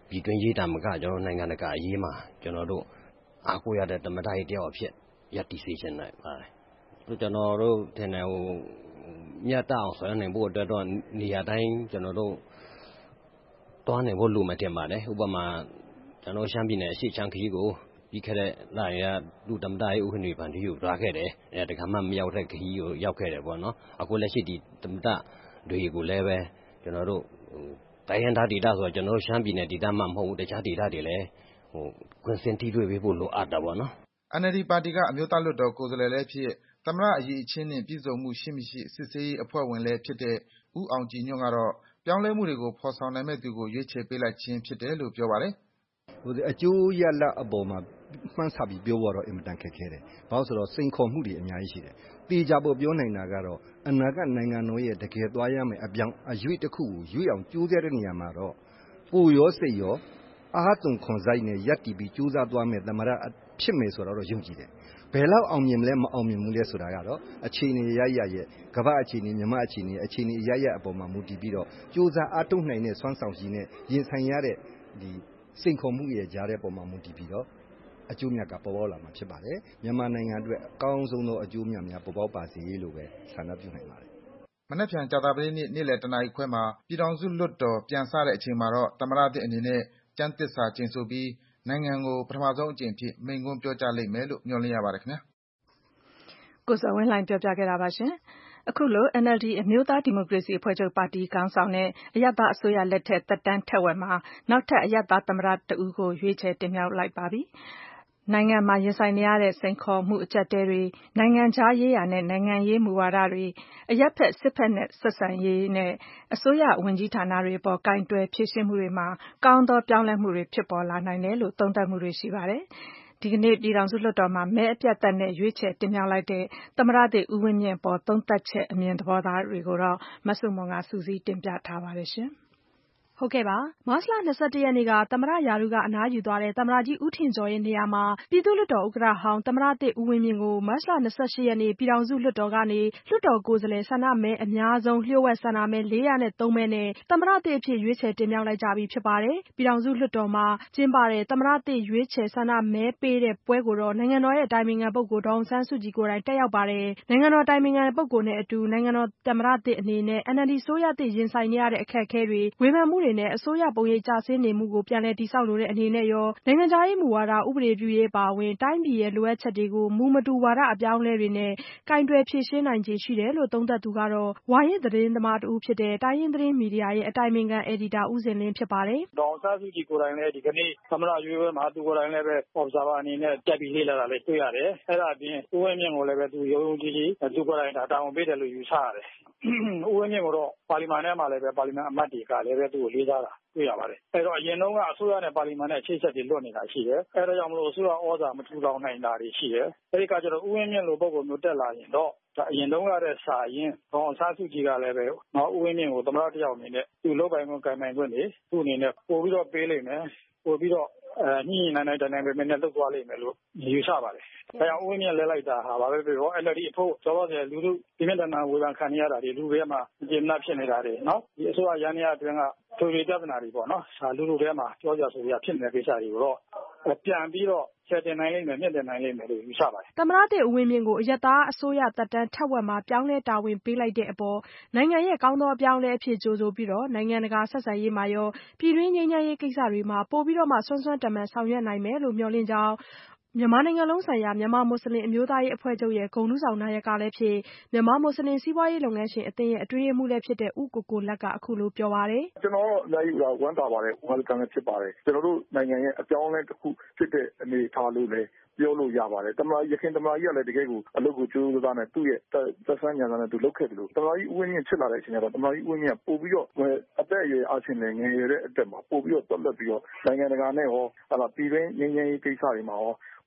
ပြည်တွင်းရေးတာမကကျွန်တော်နိုင်ငံတကာအရေးမှာကျွန်တော်တို့အားကိုးရတဲ့သမ္မတကြီးတယောက်အဖြစ်ရပ်တည်စေချင်တယ်ပါတယ်ကျွန်တော်တို့ထင်တယ်မြတ်တအောင်ဆောင်နိုင်ဖို့အတွက်တော့နေရာတိုင်းကျွန်တော်တို့တွားနေဖို့လိုမှတင်ပါတယ်ဥပမာကျွန်တော်ရှမ်းပြည်နယ်အရှိချမ်းခရီးကိုပြီးခဲ့တဲ့လရလူသမ္မတရေးဥက္ကဋ္ဌဗန်တီကိုတွားခဲ့တယ်တခါမှမရောက်တဲ့ခရီးကိုရောက်ခဲ့တယ်ပေါ့နော်အခုလက်ရှိဒီသမ္မတတွေကိုလည်းပဲကျွန်တော်တို့တိုင်းရင်းသားဒေသဆိုတော့ကျွန်တော်ရှမ်းပြည်နယ်ဒေသမမဟုတ်ဘူးတခြားဒေသတွေလည်းကွင်းစင်တီးတွေ့ပေးဖို့လိုအပ်တာပေါ့နော် NLD ပါတီကအမျိုးသားလွှတ်တော်ကိုယ်စားလှယ်လည်းဖြစ်သမ္မတအရေးအချင်းနဲ့ပြည်စုံမှုရှိမရှိစစ်ဆေးရေးအဖွဲ့ဝင်လည်းဖြစ်တဲ့ဦးအောင်ကြည်ညွန့်ကတော့ပြောင်းလဲမှုတွေကိုဖော်ဆောင်နိုင်မဲ့သူကိုရွေးချယ်ပေးလိုက်ခြင်းဖြစ်တယ်လို့ပြောပါတယ်အကျိုးရလဒ်အပေါ်မှာမှန်းဆပြီးပြောဖို့တော့အင်မတန်ခက်ခဲတယ်။ဘာလို့ဆိုတော့စိန်ခေါ်မှုတွေအများကြီးရှိတယ်။တေချာဖို့ပြောနိုင်တာကတော့အနာဂတ်နိုင်ငံတော်ရဲ့တကယ်သွားရမယ့်အပြောင်းအရွေ့တစ်ခုကိုရွေ့အောင်ကြိုးစားတဲ့နေရာမှာတော့ကိုရောစိတ်ရောအားသွန်ခွန်စိုက်နဲ့ရပ်တည်ပြီးကြိုးစားသွားမယ်သမ္မတဖြစ်မယ်ဆိုတော့ယုံကြည်တယ်။ဘယ်လောက်အောင်မြင်မလဲမအောင်မြင်ဘူးလဲဆိုတာကတော့အခြေအနေရရဲ့ကမ္ဘာအခြေအနေမြန်မာအခြေအနေရအပေါ်မှာမူတည်ပြီးတော့ကြိုးစားအားထုတ်နိုင်တဲ့စွမ်းဆောင်ရည်နဲ့ရင်ဆိုင်ရတဲ့ဒီစိန်ခေါ်မှုရဲ့ကြားတဲ့ပုံမှာမူတည်ပြီးတော့အကျိုးမြတ်ကပေါ်ပေါက်လာမှာဖြစ်ပါတယ်မြန်မာနိုင်ငံအတွက်အကောင်းဆုံးသောအကျိုးမြတ်များပေါ်ပေါက်ပါစေလို့ပဲဆန္ဒပြုနိုင်ပါတယ်မနက်ဖြန်ကြာသပတေးနေ့လယ်တနာရီခွဲမှာပြည်ထောင်စုလွှတ်တော်ပြန်စတဲ့အချိန်မှာတော့သမ္မတသစ်အနေနဲ့ကျမ်းသစ္စာကျိန်ဆိုပြီးနိုင်ငံကိုပထမဆုံးအကြိမ်အဖြစ်မိန့်ခွန်းပြောကြားလိမ့်မယ်လို့မျှော်လင့်ရပါတယ်ခင်ဗျာကိုဇော်ဝင်းလှိုင်ပြောပြခဲ့တာပါရှင်အခုလို NLD အမျိုးသားဒီမိုကရေစီအဖွဲ့ချုပ်ပါတီခေါင်းဆောင်နဲ့အရပ်သားအစိုးရလက်ထက်သက်တမ်းထက်ဝက်မှာနောက်ထပ်အရပ်သားသမ္မတတဦးကိုရွေးချယ်တင်မြှောက်လိုက်ပါပြီနိုင်ငံမှာရင်ဆိုင်နေရတဲ့စိန်ခေါ်မှုအကျပ်အတည်းတွေနိုင်ငံခြားရေးရာနဲ့နိုင်ငံရေးမူဝါဒတွေအရပ်ဖက်စစ်ဖက်နဲ့ဆက်ဆံရေးနဲ့အစိုးရဝန်ကြီးဌာနတွေအပေါ်ကင်တွယ်ဖြည့်ရှင်းမှုတွေမှာကောင်းသောပြောင်းလဲမှုတွေဖြစ်ပေါ်လာနိုင်တယ်လို့သုံးသပ်မှုတွေရှိပါတယ်ဒီကနေ့ပြည်ထောင်စုလွှတ်တော်မှာမဲအပြတ်သက်နဲ့ရွေးချယ်တင်မြှောက်လိုက်တဲ့သမ္မတသစ်ဦးဝင်းမြင့်ပေါ်သုံးသပ်ချက်အမြင်သဘောထားတွေကိုတော့မဆုမွန်ကစူးစီးတင်ပြထားပါတယ်ရှင်ဟုတ်ကဲ့ပါမတ်လ21ရက်နေ့ကသမ္မတရာထူးကအနားယူသွားတဲ့သမ္မတကြီးဦးထင်ကျော်ရဲ့နေရာမှာပြည်သူ့လွှတ်တော်ဥက္ကဋ္ဌဟောင်းသမ္မတသစ်ဦးဝင်းမြင့်ကိုမတ်လ28ရက်နေ့ပြည်ထောင်စုလွှတ်တော်ကနေလွှတ်တော်ကိုယ်စားလှယ်ဆန္ဒမဲအများဆုံးလျှို့ဝှက်ဆန္ဒမဲ403မဲနဲ့သမ္မတသစ်အဖြစ်ရွေးချယ်တင်မြှောက်လိုက်ကြပြီဖြစ်ပါတယ်ပြည်ထောင်စုလွှတ်တော်မှာကျင်းပတဲ့သမ္မတသစ်ရွေးချယ်ဆန္ဒမဲပေးတဲ့ပွဲကိုတော့နိုင်ငံတော်ရဲ့အတိုင်ပင်ခံပုဂ္ဂိုလ်ဒေါ်အောင်ဆန်းစုကြည်ကိုယ်တိုင်တက်ရောက်ပါတယ်နိုင်ငံတော်အတိုင်ပင်ခံပုဂ္ဂိုလ်နဲ့အတူနိုင်ငံတော်သမ္မတသစ်အနေနဲ့ NLD အစိုးရသစ်ရင်ဆိုင်နေရတဲ့အခက်အခဲတွေဝေဖန်မှုတွေနဲ့အစိုးရပုံရိပ်ကျဆင်းနေမှုကိုပြန်လည်တည်ဆောက်လိုတဲ့အနေနဲ့ရောနိုင်ငံခြားရေးမူဝါဒဥပဒေပြုရေးပါဝင်တိုင်းပြည်ရဲ့လိုအပ်ချက်တွေကိုမူမတူဝါဒအပြောင်းအလဲတွေနဲ့ကင်တွယ်ဖြေရှင်းနိုင်ခြေရှိတယ်လို့သုံးသပ်သူကတော့ဝါရင့်သတင်းသမားတဦးဖြစ်တဲ့တိုင်းရင်းသတင်းမီဒီယာရဲ့အတိုင်ပင်ခံအယ်ဒီတာဦးဇင်လင်းဖြစ်ပါတယ်ဒေါ်အောင်ဆန်းစုကြည်ကိုယ်တိုင်လည်းဒီကနေ့သမ္မတရွေးပွဲမှာသူကိုယ်တိုင်လည်းပဲ observer အနေနဲ့တက်ပြီးလေ့လာတာလည်းတွေ့ရတယ်အဲ့ဒါအပြင်ဦးဝင်းမြင့်ကိုလည်းပဲသူရုံးကြီးကြီးသူကိုယ်တိုင်တာဝန်ပေးတယ်လို့ယူဆရတယ်ဦးဝင်းမြင့်ကိုတော့ပါလီမန်ထဲမှာလည်းပဲပါလီမန်အမတ်တွေကလည်းပဲသူ့ကိုလေးစားတာတွေ့ရပါတယ်အဲ့တော့အရင်တုန်းကအစိုးရနဲ့ပါလီမန်နဲ့ချိတ်ဆက်တွေလွတ်နေတာရှိတယ်အဲ့ဒါကြောင့်မလို့အစိုးရဩဇာမထူထောင်နိုင်တာတွေရှိတယ်အဲ့ဒီကကျတော့ဦးဝင်းမြင့်လိုပုံမျိုးတက်လာရင်တော့အရင်တုန်းကတည်းကစာရင်ဒေါ်အောင်ဆန်းစုကြည်ကလည်းပဲနော်ဦးဝင်းမြင့်ကိုသမ္မတတယောက်အနေနဲ့သူလုပ်ပိုင်ခွင့်ကိုင်ပိုင်ခွင့်တွေသူ့အနေနဲ့ပို့ပြီးတော့ပေးလိမ့်မယ်ပို့ပြီးတော့ညှိနှိုင်းတိုင်းပဲနဲ့လုပ်သွားလိမ့်မယ်လို့ယူဆပါတယ်။ဒါကြောင့်ဦးဝင်းမြင့်လဲလိုက်တာဟာဘာပဲပြော NLD အဖို့ကျော်တော်ကျလူလူဒီနေ့တန်းဝေဖန်ခံရတာတွေလူတွေမှာကျေနပ်ဖြစ်နေတာတွေနော်ဒီအစိုးရရန်ရအတွင်းကသူတွေပြဿနာတွေပေါ့နော်လူလူထဲမှာပြောကြဆိုကြဖြစ်နေတဲ့ကိစ္စတွေကိုတော့ပြန်ပြီးတော့ချက်တင်နိုင်လိမ့်မယ်မြင့်တင်နိုင်လိမ့်မယ်လို့ယူဆပါတယ်သမ္မတသစ်ဦးဝင်းမြင့်ကိုအရပ်သားအစိုးရတပ်တန်းထက်ဝက်မှာပြောင်းလဲတာဝန်ပေးလိုက်တဲ့အပေါ်နိုင်ငံရဲ့ကောင်းသောအပြောင်းလဲအဖြစ်ကြိုဆိုပြီးတော့နိုင်ငံတကာဆက်ဆံရေးမှာရောပြည်တွင်းငြိမ်းချမ်းရေးကိစ္စတွေမှာပို့ပြီးတော့မှစွမ်းစွမ်းတမန်ဆောင်ရွက်နိုင်မယ်လို့မျှော်လင့်ကြောင်းမြန်မာနိုင်ငံလုံးဆိုင်ရာမြန်မာမွတ်စလင်အမျိုးသားရေးအဖွဲ့ချုပ်ရဲ့ဂုဏ်ထူးဆောင်နာယကလည်းဖြစ်မြန်မာမွတ်စလင်စီးပွားရေးလုပ်ငန်းရှင်အသင်းရဲ့အတွင်းရေးမှူးလည်းဖြစ်တဲ့ဦးကိုကိုလတ်ကအခုလိုပြောပါတယ်ကျွန်တော်တို့အများကြီးဝမ်းသာပါတယ်ဝမ်းသာလည်းဖြစ်ပါတယ်ကျွန်တော်တို့နိုင်ငံရဲ့အပြောင်းအလဲတစ်ခုဖြစ်တဲ့အနေအထားလို့လည်းပြောလို့ရပါတယ်တမန်ရခင်တမန်ကြီးကလည်းတကယ်ကိုအလုပ်ကိုကြိုးစားနဲ့သူ့ရဲ့သက်ဆိုင်ညာနဲ့သူလုပ်ခဲ့တယ်လို့တမန်ကြီးဦးဝင်းမြင့်ဖြစ်လာတဲ့အချိန်ကျတော့တမန်ကြီးဦးဝင်းမြင့်ပို့ပြီးတော့အသက်အရွယ်အချင်းနဲ့ငယ်ရွယ်တဲ့အတက်မှာပို့ပြီးတော့တက်လက်ပြီးတော့နိုင်ငံတကာနဲ့ဟောပြည်တွင်းငြိမ်းချမ်းရေးကိစ္စတွေမှာဟော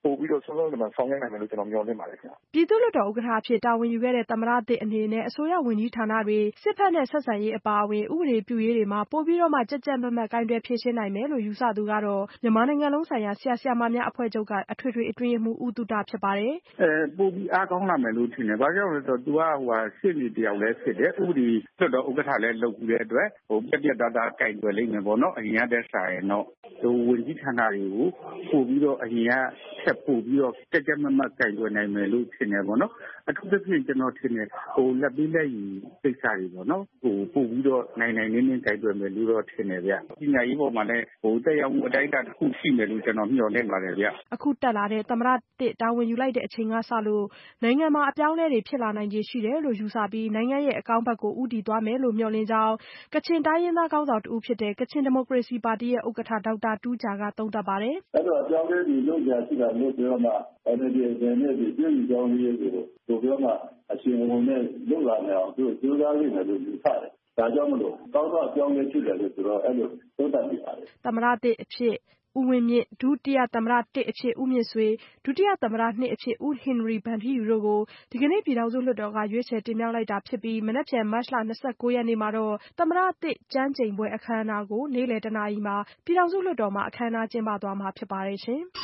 ပို့ပြီးတော့ဆုံးဆုံးမှဆောင်ရွက်နိုင်မယ်လို့ကျွန်တော်မျှော်လင့်ပါတယ်ခင်ဗျ။ပြည်သူ့လွှတ်တော်ဥက္ကဋ္ဌအဖြစ်တာဝန်ယူခဲ့တဲ့သမ္မတသစ်အနေနဲ့အစိုးရဝန်ကြီးဌာနတွေစစ်ဖက်နဲ့ဆက်ဆံရေးအပါအဝင်ဥပဒေပြုရေးတွေမှာပိုပြီးတော့မှကြက်ကြက်မတ်မတ်ကိုင်တွယ်ဖြေရှင်းနိုင်မယ်လို့ယူဆသူကတော့မြန်မာနိုင်ငံလုံးဆိုင်ရာဆရာဆရာမများအဖွဲ့ချုပ်ကအထွေထွေအတွင်းရေးမှူးဦးတုဒဖြစ်ပါတယ်။ပိုပြီးအားကောင်းလာမယ်လို့ထင်တယ်။ဘာကြောင့်လဲဆိုတော့သူကရှေ့နေတယောက်လည်းဖြစ်တယ်။ဥပဒေလွှတ်တော်ဥက္ကဋ္ဌလည်းလုပ်ပြီးတဲ့အတွက်ပြတ်ပြတ်သားသားကိုင်တွယ်လိမ့်မယ်ပေါ့နော်။အရင်ကတည်းကရင်တော့ဝန်ကြီးဌာနတွေကိုပို့ပြီးတော့အရင်ကဆက်ပို့ပြီးတော့ကြက်ကြက်မတ်မတ်ကိုင်တွယ်နိုင်မယ်လို့ထင်တယ်ပေါ့နော်။အထူးသဖြင့်ကျွန်တော်ထင်တယ်လက်ပေးလက်ယူကိစ္စတွေပေါ့နော်။ပို့ပြီးတော့နိုင်နင်းကိုင်တွယ်မယ်လို့တော့ထင်တယ်ဗျ။ပညာရေးပေါ်မှာလည်းတက်ရောက်မှုအတိုင်းအတာတစ်ခုရှိမယ်လို့ကျွန်တော်မျှော်လင့်ပါတယ်ဗျ။အခုတက်လာတဲ့သမ္မတတစ်တာဝန်ယူလိုက်တဲ့အချိန်ကစလို့နိုင်ငံမှာအပြောင်းအလဲတွေဖြစ်လာနိုင်ခြေရှိတယ်လို့ယူဆပြီးနိုင်ငံရဲ့အကောင်းဘက်ကိုဦးတည်သွားမယ်လို့မျှော်လင့်ကြောင်းကချင်တိုင်းရင်းသားခေါင်းဆောင်တဦးဖြစ်တဲ့ကချင်ဒီမိုကရေစီပါတီရဲ့ဥက္ကဋ္ဌဒေါက်တာတူးဂျာကသုံးသပ်ပါတယ်။အဲ့တော့အပြောင်းအလဲတွေလုပ်ကြရှိတာလို့ပြောမှ NLD နဲ့ဒီပြည်သူ့ကြောင်းရေးကိုဆိုပြောမှအရှင်ဝန်နဲ့လုပ်လာနိုင်အောင်သူကြိုးစားလိမ့်မယ်လို့ယူဆတယ်။ဒါကြောင့်မလို့ကောင်းသောအပြောင်းအလဲဖြစ်တယ်လို့ဆိုတော့အဲ့လိုသုံးသပ်နေပါတယ်။သမ္မတတစ်အဖြစ်ဦးဝင်းမြင့်ဒုတိယသမ္မတတစ်အဖြစ်ဦးမြင့်ဆွေဒုတိယသမ္မတနှစ်အဖြစ်ဦးဟင်နရီဗန်ထီယူတို့ကိုဒီကနေ့ပြည်ထောင်စုလွှတ်တော်ကရွေးချယ်တင်မြှောက်လိုက်တာဖြစ်ပြီးမနက်ဖြန်မတ်လ29ရက်နေ့မှာတော့သမ္မတတစ်ကျမ်းကျိန်ပွဲအခမ်းအနားကိုနေ့လယ် 1 နာရီမှာပြည်ထောင်စုလွှတ်တော်မှာအခမ်းအနားကျင်းပသွားမှာဖြစ်ပါတယ်ရှင်။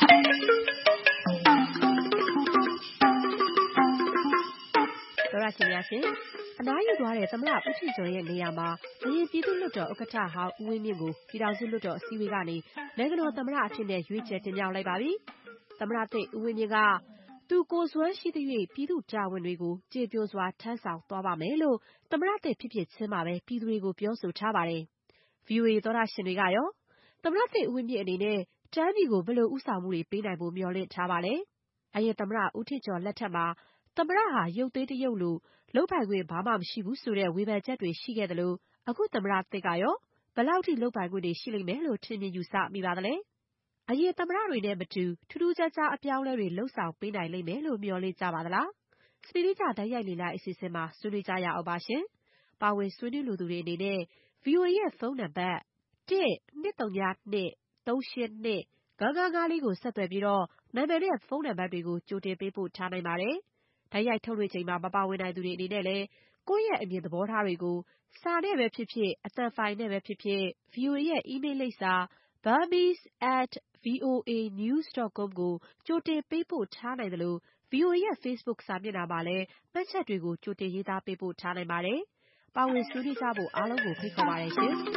သောရရှင်များရှင်အနားယူသွားတဲ့သမ္မတဦးထင်ကျော်ရဲ့နေရာမှာအရင်ပြည်သူ့လွှတ်တော်ဥက္ကဋ္ဌဟောင်းဦးဝင်းမြင့်ကိုပြည်ထောင်စုလွှတ်တော်အစည်းအဝေးကနေနိုင်ငံတော်သမ္မတအဖြစ်နဲ့ရွေးချယ်တင်မြှောက်လိုက်ပါပြီ။သမ္မတသစ်ဦးဝင်းမြင့်ကသူကိုယ်စွမ်းရှိသရွေ့ပြည်သူ့တာဝန်တွေကိုကျေပြိုစွာထမ်းဆောင်သွားပါမယ်လို့သမ္မတသစ်ဖြစ်ချင်းမှာပဲပြည်သူတွေကိုပြောဆိုထားပါတယ်။ VOA သောရရှင်တွေကရောသမ္မတသစ်ဦးဝင်းမြင့်အနေနဲ့တိုင်းပြည်ကိုဘယ်လိုဦးဆောင်မှုတွေပေးနိုင်ဖို့မျှော်လင့်ထားပါလဲ။အရင်သမ္မတဦးထင်ကျော်လက်ထက်မှာသမ္မတဟာရုပ်သေးတရုပ်လိုလုပ်ပိုင်ခွင့်ဘာမှမရှိဘူးဆိုတဲ့ဝေဖန်ချက်တွေရှိခဲ့သလိုအခုသမ္မတသစ်ကရောဘယ်လောက်ထိလုပ်ပိုင်ခွင့်တွေရှိလိမ့်မယ်လို့ထင်မြင်ယူဆမိပါသလဲ။အရင်သမ္မတတွေနဲ့မတူထူးထူးခြားခြားအပြောင်းအလဲတွေလှုပ်ဆောင်ပေးနိုင်လိမ့်မယ်လို့မျှော်လင့်ကြပါသလား။စနေနေ့ကျတိုက်ရိုက်လေ့လာအစီအစဉ်မှာဆွေးနွေးကြရအောင်ပါရှင်။ပါဝင်ဆွေးနွေးလိုသူတွေအနေနဲ့ VOA ရဲ့ဖုန်းနံပါတ်1-202-382-999ကိုဆက်သွယ်ပြီးနာမည်နဲ့ဖုန်းနံပါတ်တွေကိုကြိုတင်ပေးပို့ထားနိုင်ပါတယ်။တိုက်ရိုက်ထုတ်လွှင့်ချိန်မှာမပါဝင်နိုင်သူတွေအနေနဲ့လည်းကိုယ့်ရဲ့အမြင်သဘောထားတွေကိုစာနဲ့ပဲဖြစ်ဖြစ်အသံဖိုင်နဲ့ပဲဖြစ်ဖြစ် VOA ရဲ့ email လိပ်စာ burmese@voanews.com ကိုကြိုတင်ပေးပို့ထားနိုင်သလို VOA ရဲ့ Facebook စာမျက်နှာမှာလည်းမှတ်ချက်တွေကိုကြိုတင်ရေးသားပေးပို့ထားနိုင်ပါတယ်။ပါဝင်ဆွေးနွေးကြဖို့အားလုံးကိုဖိတ်ခေါ်ပါတယ်ရှင်။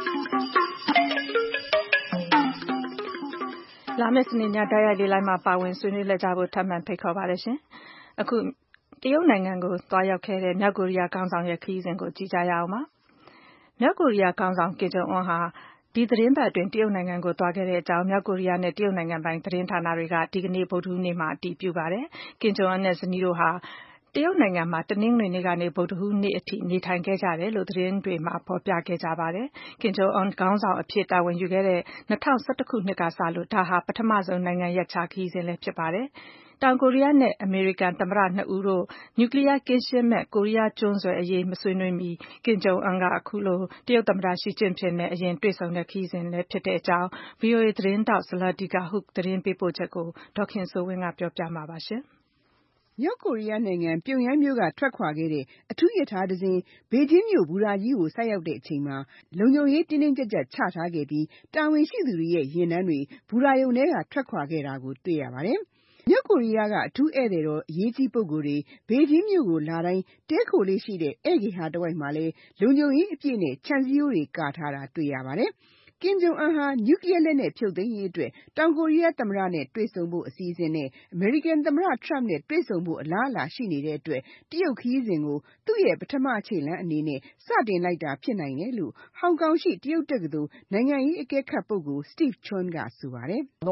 လာမယ့်စနေညတိုက်ရိုက်လေးလိုက်မှာပါဝင်ဆွေးနွေးလက်ကြဖို့ထပ်မံဖိတ်ခေါ်ပါတယ်ရှင်။အခုတရုတ်နိုင်ငံကိုသွားရောက်ခဲ့တဲ့မြောက်ကိုရီးယားခေါင်းဆောင်ရဲ့ခရီးစဉ်ကိုကြည့်ကြရအောင်ပါ။မြောက်ကိုရီးယားခေါင်းဆောင်ကင်ဂျုံအွန်းဟာဒီသတင်းပတ်အတွင်းတရုတ်နိုင်ငံကိုသွားခဲ့တဲ့အကြောင်းမြောက်ကိုရီးယားနဲ့တရုတ်နိုင်ငံပိုင်သတင်းဌာနတွေကဒီကနေ့ဗုဒ္ဓဟူးနေ့မှာအတည်ပြုပါတယ်။ကင်ဂျုံအွန်းနဲ့ဇနီးတို့ဟာတရုတ်နိုင်ငံမှာတနင်္ဂနွေနေ့ကနေဗုဒ္ဓဟူးနေ့အထိနေထိုင်ခဲ့ကြတယ်လို့သတင်းတွေမှာဖော်ပြခဲ့ကြပါတယ်။ကင်ဂျုံအွန်းခေါင်းဆောင်အဖြစ်တာဝန်ယူခဲ့တဲ့2011ခုနှစ်ကစလို့ဒါဟာပထမဆုံးနိုင်ငံရပ်ခြားခရီးစဉ်လည်းဖြစ်ပါတယ်။တောင်ကိုရီးယားနဲ့အမေရိကန်သမ္မတနှစ်ဦးတို့နျူကလ িয়ার ကင်းရှင်းမဲ့ကိုရီးယားကျွန်းဆွယ်အရေးမဆွေးနွေးမီကင်ဂျုံအွန်းကအခုလိုတရုတ်သမ္မတရှီကျင့်ဖျင်နဲ့အရင်တွေ့ဆုံတဲ့ခရီးစဉ်လည်းဖြစ်တဲ့အကြောင်း VOA သတင်းထောက် Zlatica Hook သတင်းပေးပို့ချက်ကိုဒေါ်ခင်စိုးဝင်းကပြောပြမှာပါရှင်။မြောက်ကိုရီးယားနိုင်ငံပြုံယမ်းမြို့ကထွက်ခွာခဲ့တဲ့အထူးရထားတစ်စင်းဘေဂျင်းမြို့ဘူတာကြီးကိုဆိုက်ရောက်တဲ့အချိန်မှာလုံခြုံရေးတင်းတင်းကြပ်ကြပ်ချထားခဲ့ပြီးတာဝန်ရှိသူတွေရဲ့ယာဉ်တန်းတွေဘူတာရုံထဲကထွက်ခွာခဲ့တာကိုတွေ့ရပါတယ်။မြောက်ကိုရီးယားကအထူးဧည့်သည်တော်အရေးကြီးပုဂ္ဂိုလ်တွေဘေဂျင်းမြို့ကိုလာတိုင်းတည်းခိုလေ့ရှိတဲ့ဧည့်ဂေဟာတဝိုက်မှာလည်းလုံခြုံရေးအပြည့်နဲ့ခြံစည်းရိုးတွေကာထားတာတွေ့ရပါတယ်။ကင်ဂျုံအွန်းဟာနျူကလ িয়ার လက်နက်ဖြုတ်သိမ်းရေးအတွက်တောင်ကိုရီးယားသမ္မတနဲ့တွေ့ဆုံဖို့အစီအစဉ်နဲ့အမေရိကန်သမ္မတ Trump နဲ့တွေ့ဆုံဖို့အလားအလာရှိနေတဲ့အတွက်တရုတ်ခရီးစဉ်ကိုသူ့ရဲ့ပထမခြေလှမ်းအနေနဲ့စတင်လိုက်တာဖြစ်နိုင်တယ်လို့ဟောင်ကောင်ရှိတရုတ်တက္ကသိုလ်နိုင်ငံရေးအကဲခတ်ပုဂ္ဂိုလ် Steve Chun ကဆိုပါတယ်။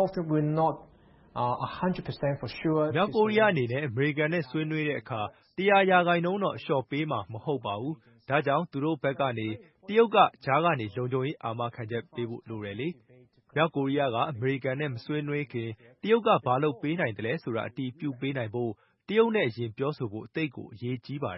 မြောက်ကိုရီးယားအနေနဲ့အမေရိကန်နဲ့ဆွေးနွေးတဲ့အခါ100%တော့အလျှော့ပေးမှာမဟုတ်ပါဘူး။ဒါကြောင့်သူတို့ဘက်ကနေတရုတ်ကကြားကနေလုံခြုံရေးအာမခံချက်ပေးဖို့လိုတယ်လေ။မြောက်ကိုရီးယားကအမေရိကန်နဲ့မဆွေးနွေးခင်တရုတ်ကဘာလုပ်ပေးနိုင်တယ်လဲဆိုတာအတည်ပြုပေးနိုင်ဖို့တရုတ်နဲ့အရင်ပြောဆိုဖို့အသိကိုအရေးကြီးပါတယ်။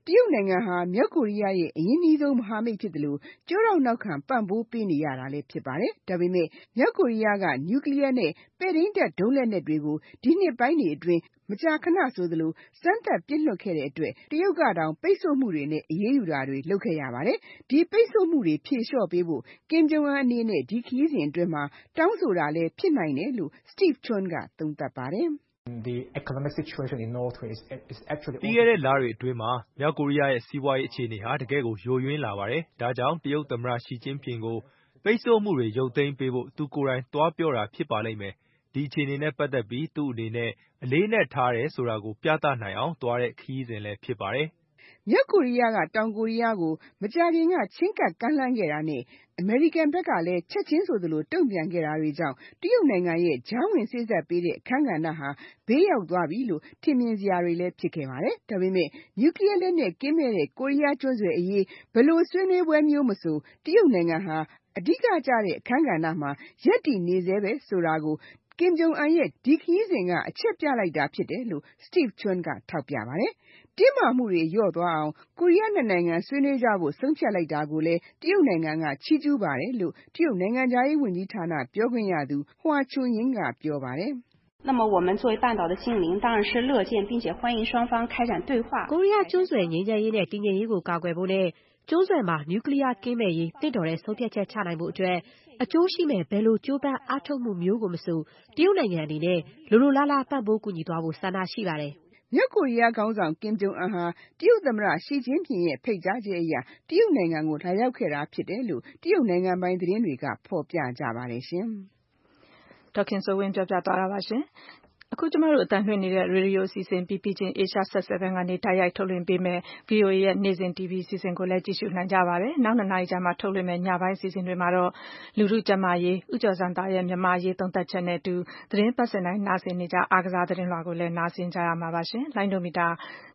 တရုတ်နိုင်ငံဟာမြောက်ကိုရီးယားရဲ့အရင်းနှီးဆုံးမဟာမိတ်ဖြစ်တယ်လို့ကြောက်နောက်ခံပံ့ပိုးပေးနေရတာလည်းဖြစ်ပါတယ်။ဒါပေမဲ့မြောက်ကိုရီးယားကနျူကလ িয়ার နဲ့ပဲ့ထိန်းတပ်ဒုံးလက်နက်တွေကိုဒီနှစ်ပိုင်းတွေအတွင်းမကြာခဏဆိုသလိုစမ်းသပ်ပစ်လွှတ်ခဲ့တဲ့အတွက်တရုတ်ကတောင်ပိတ်ဆို့မှုတွေနဲ့အရေးယူတာတွေလုပ်ခဲ့ရပါတယ်။ဒီပိတ်ဆို့မှုတွေဖြေလျှော့ပေးဖို့ကင်ဂျုံအွန်းအနေနဲ့ဒီခရီးစဉ်အတွင်းမှာတောင်းဆိုတာလည်းဖြစ်နိုင်တယ်လို့ Steve Chun ကသုံးသပ်ပါတယ်။ The economic situation in North Korea is actually ပြီးခဲ့တဲ့လတွေအတွင်းမှာမြောက်ကိုရီးယားရဲ့စီးပွားရေးအခြေအနေဟာတကယ်ကိုယိုယွင်းလာပါတယ်။ဒါကြောင့်တရုတ်သမ္မတရှီကျင်းဖျင်ကိုပိတ်ဆို့မှုတွေရုပ်သိမ်းပေးဖို့သူကိုယ်တိုင်သွားပြောတာဖြစ်ပါလိမ့်မယ်။ဒီအခြေအနေနဲ့ပတ်သက်ပြီးသူ့အနေနဲ့အလေးနက်ထားတယ်ဆိုတာကိုပြသနိုင်အောင်သွားတဲ့ခရီးစဉ်လည်းဖြစ်ပါတယ်။မြောက်ကိုရီးယားကတောင်ကိုရီးယားကိုမကြာခင်ကချဉ်းကပ်ကမ်းလှမ်းခဲ့တာနဲ့အမေရိကန်ဘက်ကလည်းချက်ချင်းဆိုသလိုတုံ့ပြန်ခဲ့တာတွေကြောင့်တရုတ်နိုင်ငံရဲ့ကြားဝင်စေ့စပ်ပေးတဲ့အခန်းကဏ္ဍဟာဘေးရောက်သွားပြီလို့ထင်မြင်စရာတွေလည်းဖြစ်ခဲ့ပါတယ်။ဒါပေမဲ့နျူကလ িয়ার လက်နက်ကင်းမဲ့တဲ့ကိုရီးယားကျွန်းဆွယ်အရေးဘယ်လိုဆွေးနွေးပွဲမျိုးမဆိုတရုတ်နိုင်ငံဟာအဓိကကျတဲ့အခန်းကဏ္ဍမှာရပ်တည်နေဆဲပဲဆိုတာကိုကင်ဂျုံအွန်းရဲ့ဒီခရီးစဉ်ကအချက်ပြလိုက်တာဖြစ်တယ်လို့ Steve Chun ကထောက်ပြပါတယ်။တင်းမာမှုတွေလျော့သွားအောင်ကိုရီးယားနိုင်ငံဆွေးနွေးကြဖို့ဆုံးဖြတ်လိုက်တာကိုလည်းတရုတ်နိုင်ငံကချီးကျူးပါတယ်လို့တရုတ်နိုင်ငံခြားရေးဝန်ကြီးဌာနပြောခွင့်ရသူ Hua Chunying ကပြောပါတယ်那么我们作为半岛的精灵当然是乐见并且欢迎双方开展对话ကိုရီးယားကျွန်းဆွယ်ငြိမ်းချမ်းရေးနဲ့တည်ငြိမ်ရေးကိုကာကွယ်ဖို့နဲ့ကျွန်းဆွယ်မှာနျူကလ িয়ার ကင်းမဲ့ရေးတင့်တော်တဲ့ဆုံးဖြတ်ချက်ချနိုင်ဖို့အတွက်အကျိုးရှိမဲ့ဘယ်လိုကြိုးပမ်းအားထုတ်မှုမျိုးကိုမဆိုတရုတ်နိုင်ငံအနေနဲ့လိုလားလားပံ့ပိုးကူညီသွားဖို့ဆန္ဒရှိပါတယ်။မြောက်ကိုရီးယားခေါင်းဆောင်ကင်ဂျုံအွန်းဟာတရုတ်သမ္မတရှီကျင်းဖျင်ရဲ့ဖိတ်ကြားချက်အရတရုတ်နိုင်ငံကိုလာရောက်ခဲ့တာဖြစ်တယ်လို့တရုတ်နိုင်ငံပိုင်သတင်းတွေကဖော်ပြကြပါတယ်ရှင်။ဒေါက်ခင်စိုးဝင်းပြောပြသွားတာပါရှင်။အခုကျမတို့အသံလွှင့်နေတဲ့ရေဒီယိုအစီအစဉ် PPG Asia 7 ကနေတိုက်ရိုက်ထုတ်လွှင့်ပေးမယ် VOA ရဲ့နေ့စဉ် TV အစီအစဉ်ကိုလည်းကြည့်ရှုနိုင်ကြပါတယ်။နောက်2နာရီကြာမှထုတ်လွှင့်မယ်ညပိုင်းအစီအစဉ်တွေမှာတော့လူထုကျန်းမာရေးဦးကျော်စံသားရဲ့မြန်မာရေးသုံးသပ်ချက်နဲ့အတူသတင်းပတ်စင်တိုင်းနားဆင်နေကြအားကစားသတင်းလွှာကိုလည်းနားဆင်ကြရမှာပါရှင်။လိုင်းဒိုမီတာ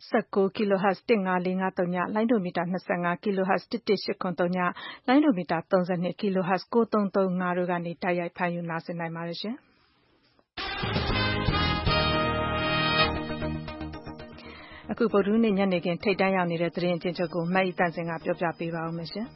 19 kHz 15453လိုင်းဒိုမီတာ25 kHz 11803လိုင်းဒိုမီတာ32 kHz 9335တို့ကနေတိုက်ရိုက်ဖမ်းယူနားဆင်နိုင်ပါတယ်ရှင်။အခုဗုဒ္ဓဟူးနေ့ညနေခင်းထိပ်တန်းရောက်နေတဲ့သတင်းအကျဉ်းချုပ်ကိုမအိတန့်စင်ကပြောပြပေးပါဦးမယ်ရှင်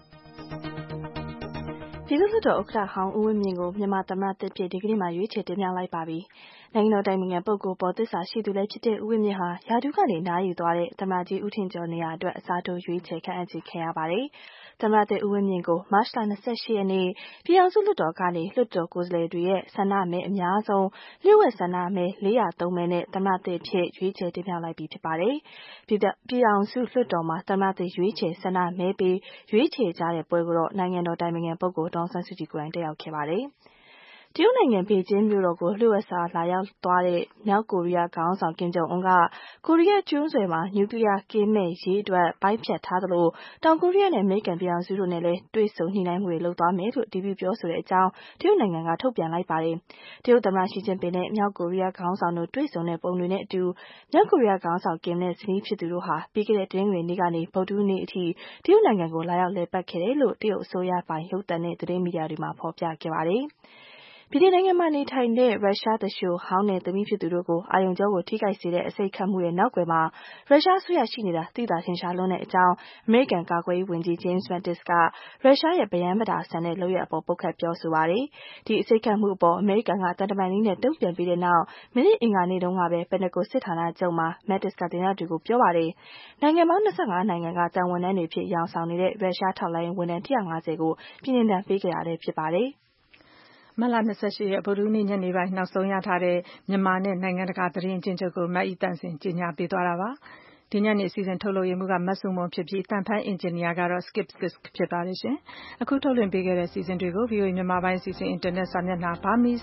။ပြည်သူ့လွှတ်တော်ဥက္ကဋ္ဌဟောင်းဦးဝင်းမြင့်ကိုမြန်မာသမ္မတသစ်ဖြစ်ဒီကနေ့မှာရွေးချယ်တင်မြှောက်လိုက်ပါပြီ။နိုင်ငံတော်တိုင်ပင်ခံပုဂ္ဂိုလ်ပေါ်သစ္စာရှိသူလည်းဖြစ်တဲ့ဦးဝင်းမြင့်ဟာရာထူးကနေအနားယူသွားတဲ့သမ္မတကြီးဦးထင်ကျော်နေရာအတွက်အစားထိုးရွေးချယ်ခန့်အပ်ခြင်းခံရပါတယ်။သမ္မတသစ်ဦးဝင်းမြင့်ကိုမတ်လ28ရက်နေ့ပြည်ထောင်စုလွှတ်တော်ကနေလွှတ်တော်ကိုယ်စားလှယ်တွေရဲ့ဆန္ဒမဲအများဆုံးလျှို့ဝှက်ဆန္ဒမဲ403မဲနဲ့သမ္မတသစ်ဖြစ်ရွေးချယ်တင်မြှောက်လိုက်ပြီဖြစ်ပါတယ်။ပြည်ထောင်စုလွှတ်တော်မှာသမ္မတသစ်ရွေးချယ်ဆန္ဒမဲပေးရွေးချယ်ကြတဲ့ပွဲကိုတော့နိုင်ငံတော်တိုင်ပင်ခံပုဂ္ဂိုလ်ဒေါ်အောင်ဆန်းစုကြည်ကိုယ်တိုင်တက်ရောက်ခဲ့ပါတယ်။တရုတ်နိုင်ငံပေကျင်းမြို့တော်ကိုလျှို့ဝှက်စာလာရောက်သွားတဲ့မြောက်ကိုရီးယားခေါင်းဆောင်ကင်ဂျုံအွန်းကကိုရီးယားကျွန်းဆွယ်မှာနျူကလ িয়ার ကင်းမဲ့ရေးအတွက်ပိုင်းဖြတ်ထားသလိုတောင်ကိုရီးယားနဲ့အမေရိကန်ပြည်ထောင်စုတို့နဲ့လည်းတွေ့ဆုံညှိနှိုင်းမှုတွေလုပ်သွားမယ်လို့တည်ပြုပြောဆိုတဲ့အကြောင်းတရုတ်နိုင်ငံကထုတ်ပြန်လိုက်ပါတယ်။တရုတ်သမ္မတရှီကျင်းပင်နဲ့မြောက်ကိုရီးယားခေါင်းဆောင်တို့တွေ့ဆုံတဲ့ပုံတွေနဲ့အတူမြောက်ကိုရီးယားခေါင်းဆောင်ကင်နဲ့ဇနီးဖြစ်သူတို့ဟာပြီးခဲ့တဲ့တနင်္ဂနွေနေ့ကနေဗုဒ္ဓဟူးနေ့အထိတရုတ်နိုင်ငံကိုလာရောက်လည်ပတ်ခဲ့တယ်လို့တရုတ်အစိုးရပိုင်ရုပ်သံနဲ့သတင်းမီဒီယာတွေမှာဖော်ပြခဲ့ပါတယ်။ဗြိတိန်နိုင်ငံမှာနေထိုင်တဲ့ရုရှားသူလျှိုဟောင်းနဲ့သမီးဖြစ်သူတို့ကိုအာရုံကြောကိုထိခိုက်စေတဲ့အဆိပ်ခတ်မှုရဲ့နောက်ကွယ်မှာရုရှားအစိုးရရှိနေတာသိသာထင်ရှားလွန်းတဲ့အကြောင်းအမေရိကန်ကာကွယ်ရေးဝန်ကြီး James Mattis ကရုရှားရဲ့ဗရမ်းမတာဆန်တဲ့လုပ်ရပ်အပေါ်ပုတ်ခတ်ပြောဆိုပါတယ်။ဒီအဆိပ်ခတ်မှုအပေါ်အမေရိကန်ကတန်တမာနည်းနဲ့တုံ့ပြန်ပြီးတဲ့နောက်မနေ့အင်္ဂါနေ့တုန်းကပဲပင်တဂွန်စစ်ဌာနချုပ်မှာ Mattis ကတင်ပြသူကိုပြောပါတယ်။နိုင်ငံပေါင်း25နိုင်ငံကတန်ဝန်ထမ်းတွေဖြစ်ရောင်ဆောင်နေတဲ့ရုရှားထောက်လှမ်းရေးဝန်ထမ်း150ကိုပြည်နှင်ဒဏ်ပေးခဲ့တာလည်းဖြစ်ပါတယ်။မတ်လ28ရက်ဗုဒ္ဓဟူးနေ့ညနေပိုင်းနောက်ဆုံးရထားတဲ့မြန်မာနဲ့နိုင်ငံတကာသတင်းအကျဉ်းချုပ်ကိုမအိတန့်စင်ကြီးညာပေးသွားတာပါ။ဒီညနေအစီအစဉ်ထုတ်လုပ်ရမှုကမတ်စုံမုံဖြစ်ပြီးတန်ဖန်အင်ဂျင်နီယာကတော့ Skip Skip ဖြစ်ပါတယ်ရှင်။အခုထုတ်လွှင့်ပေးခဲ့တဲ့စီစဉ်တွေကို VOA မြန်မာပိုင်းအစီအစဉ်အင်တာနက်စာမျက်နှာ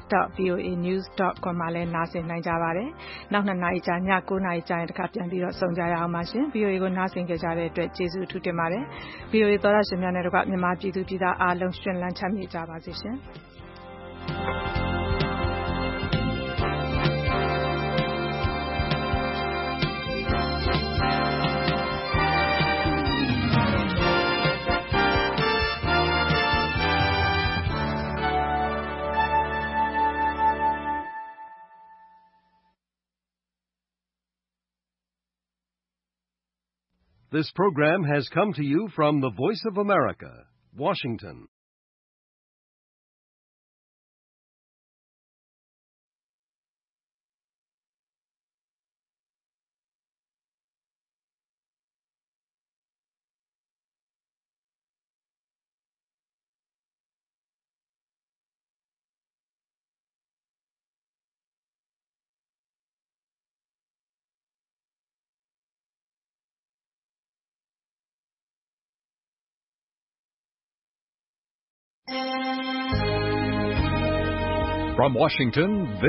burmese.voanews.com မှာလည်းနားဆင်နိုင်ကြပါတယ်။နောက်2နာရီကြာည9နာရီကြာရင်တစ်ခါပြန်ပြီးတော့ဆုံကြရအောင်ပါရှင်။ VOA ကိုနားဆင်ကြတဲ့အတွက်ကျေးဇူးအထူးတင်ပါတယ်။ VOA သောရရှင်များနဲ့တကွမြန်မာပြည်သူပြည်သားအားလုံးရှင်လန်းချမ်းမြေ့ကြပါစေရှင်။ This program has come to you from the Voice of America, Washington. From Washington,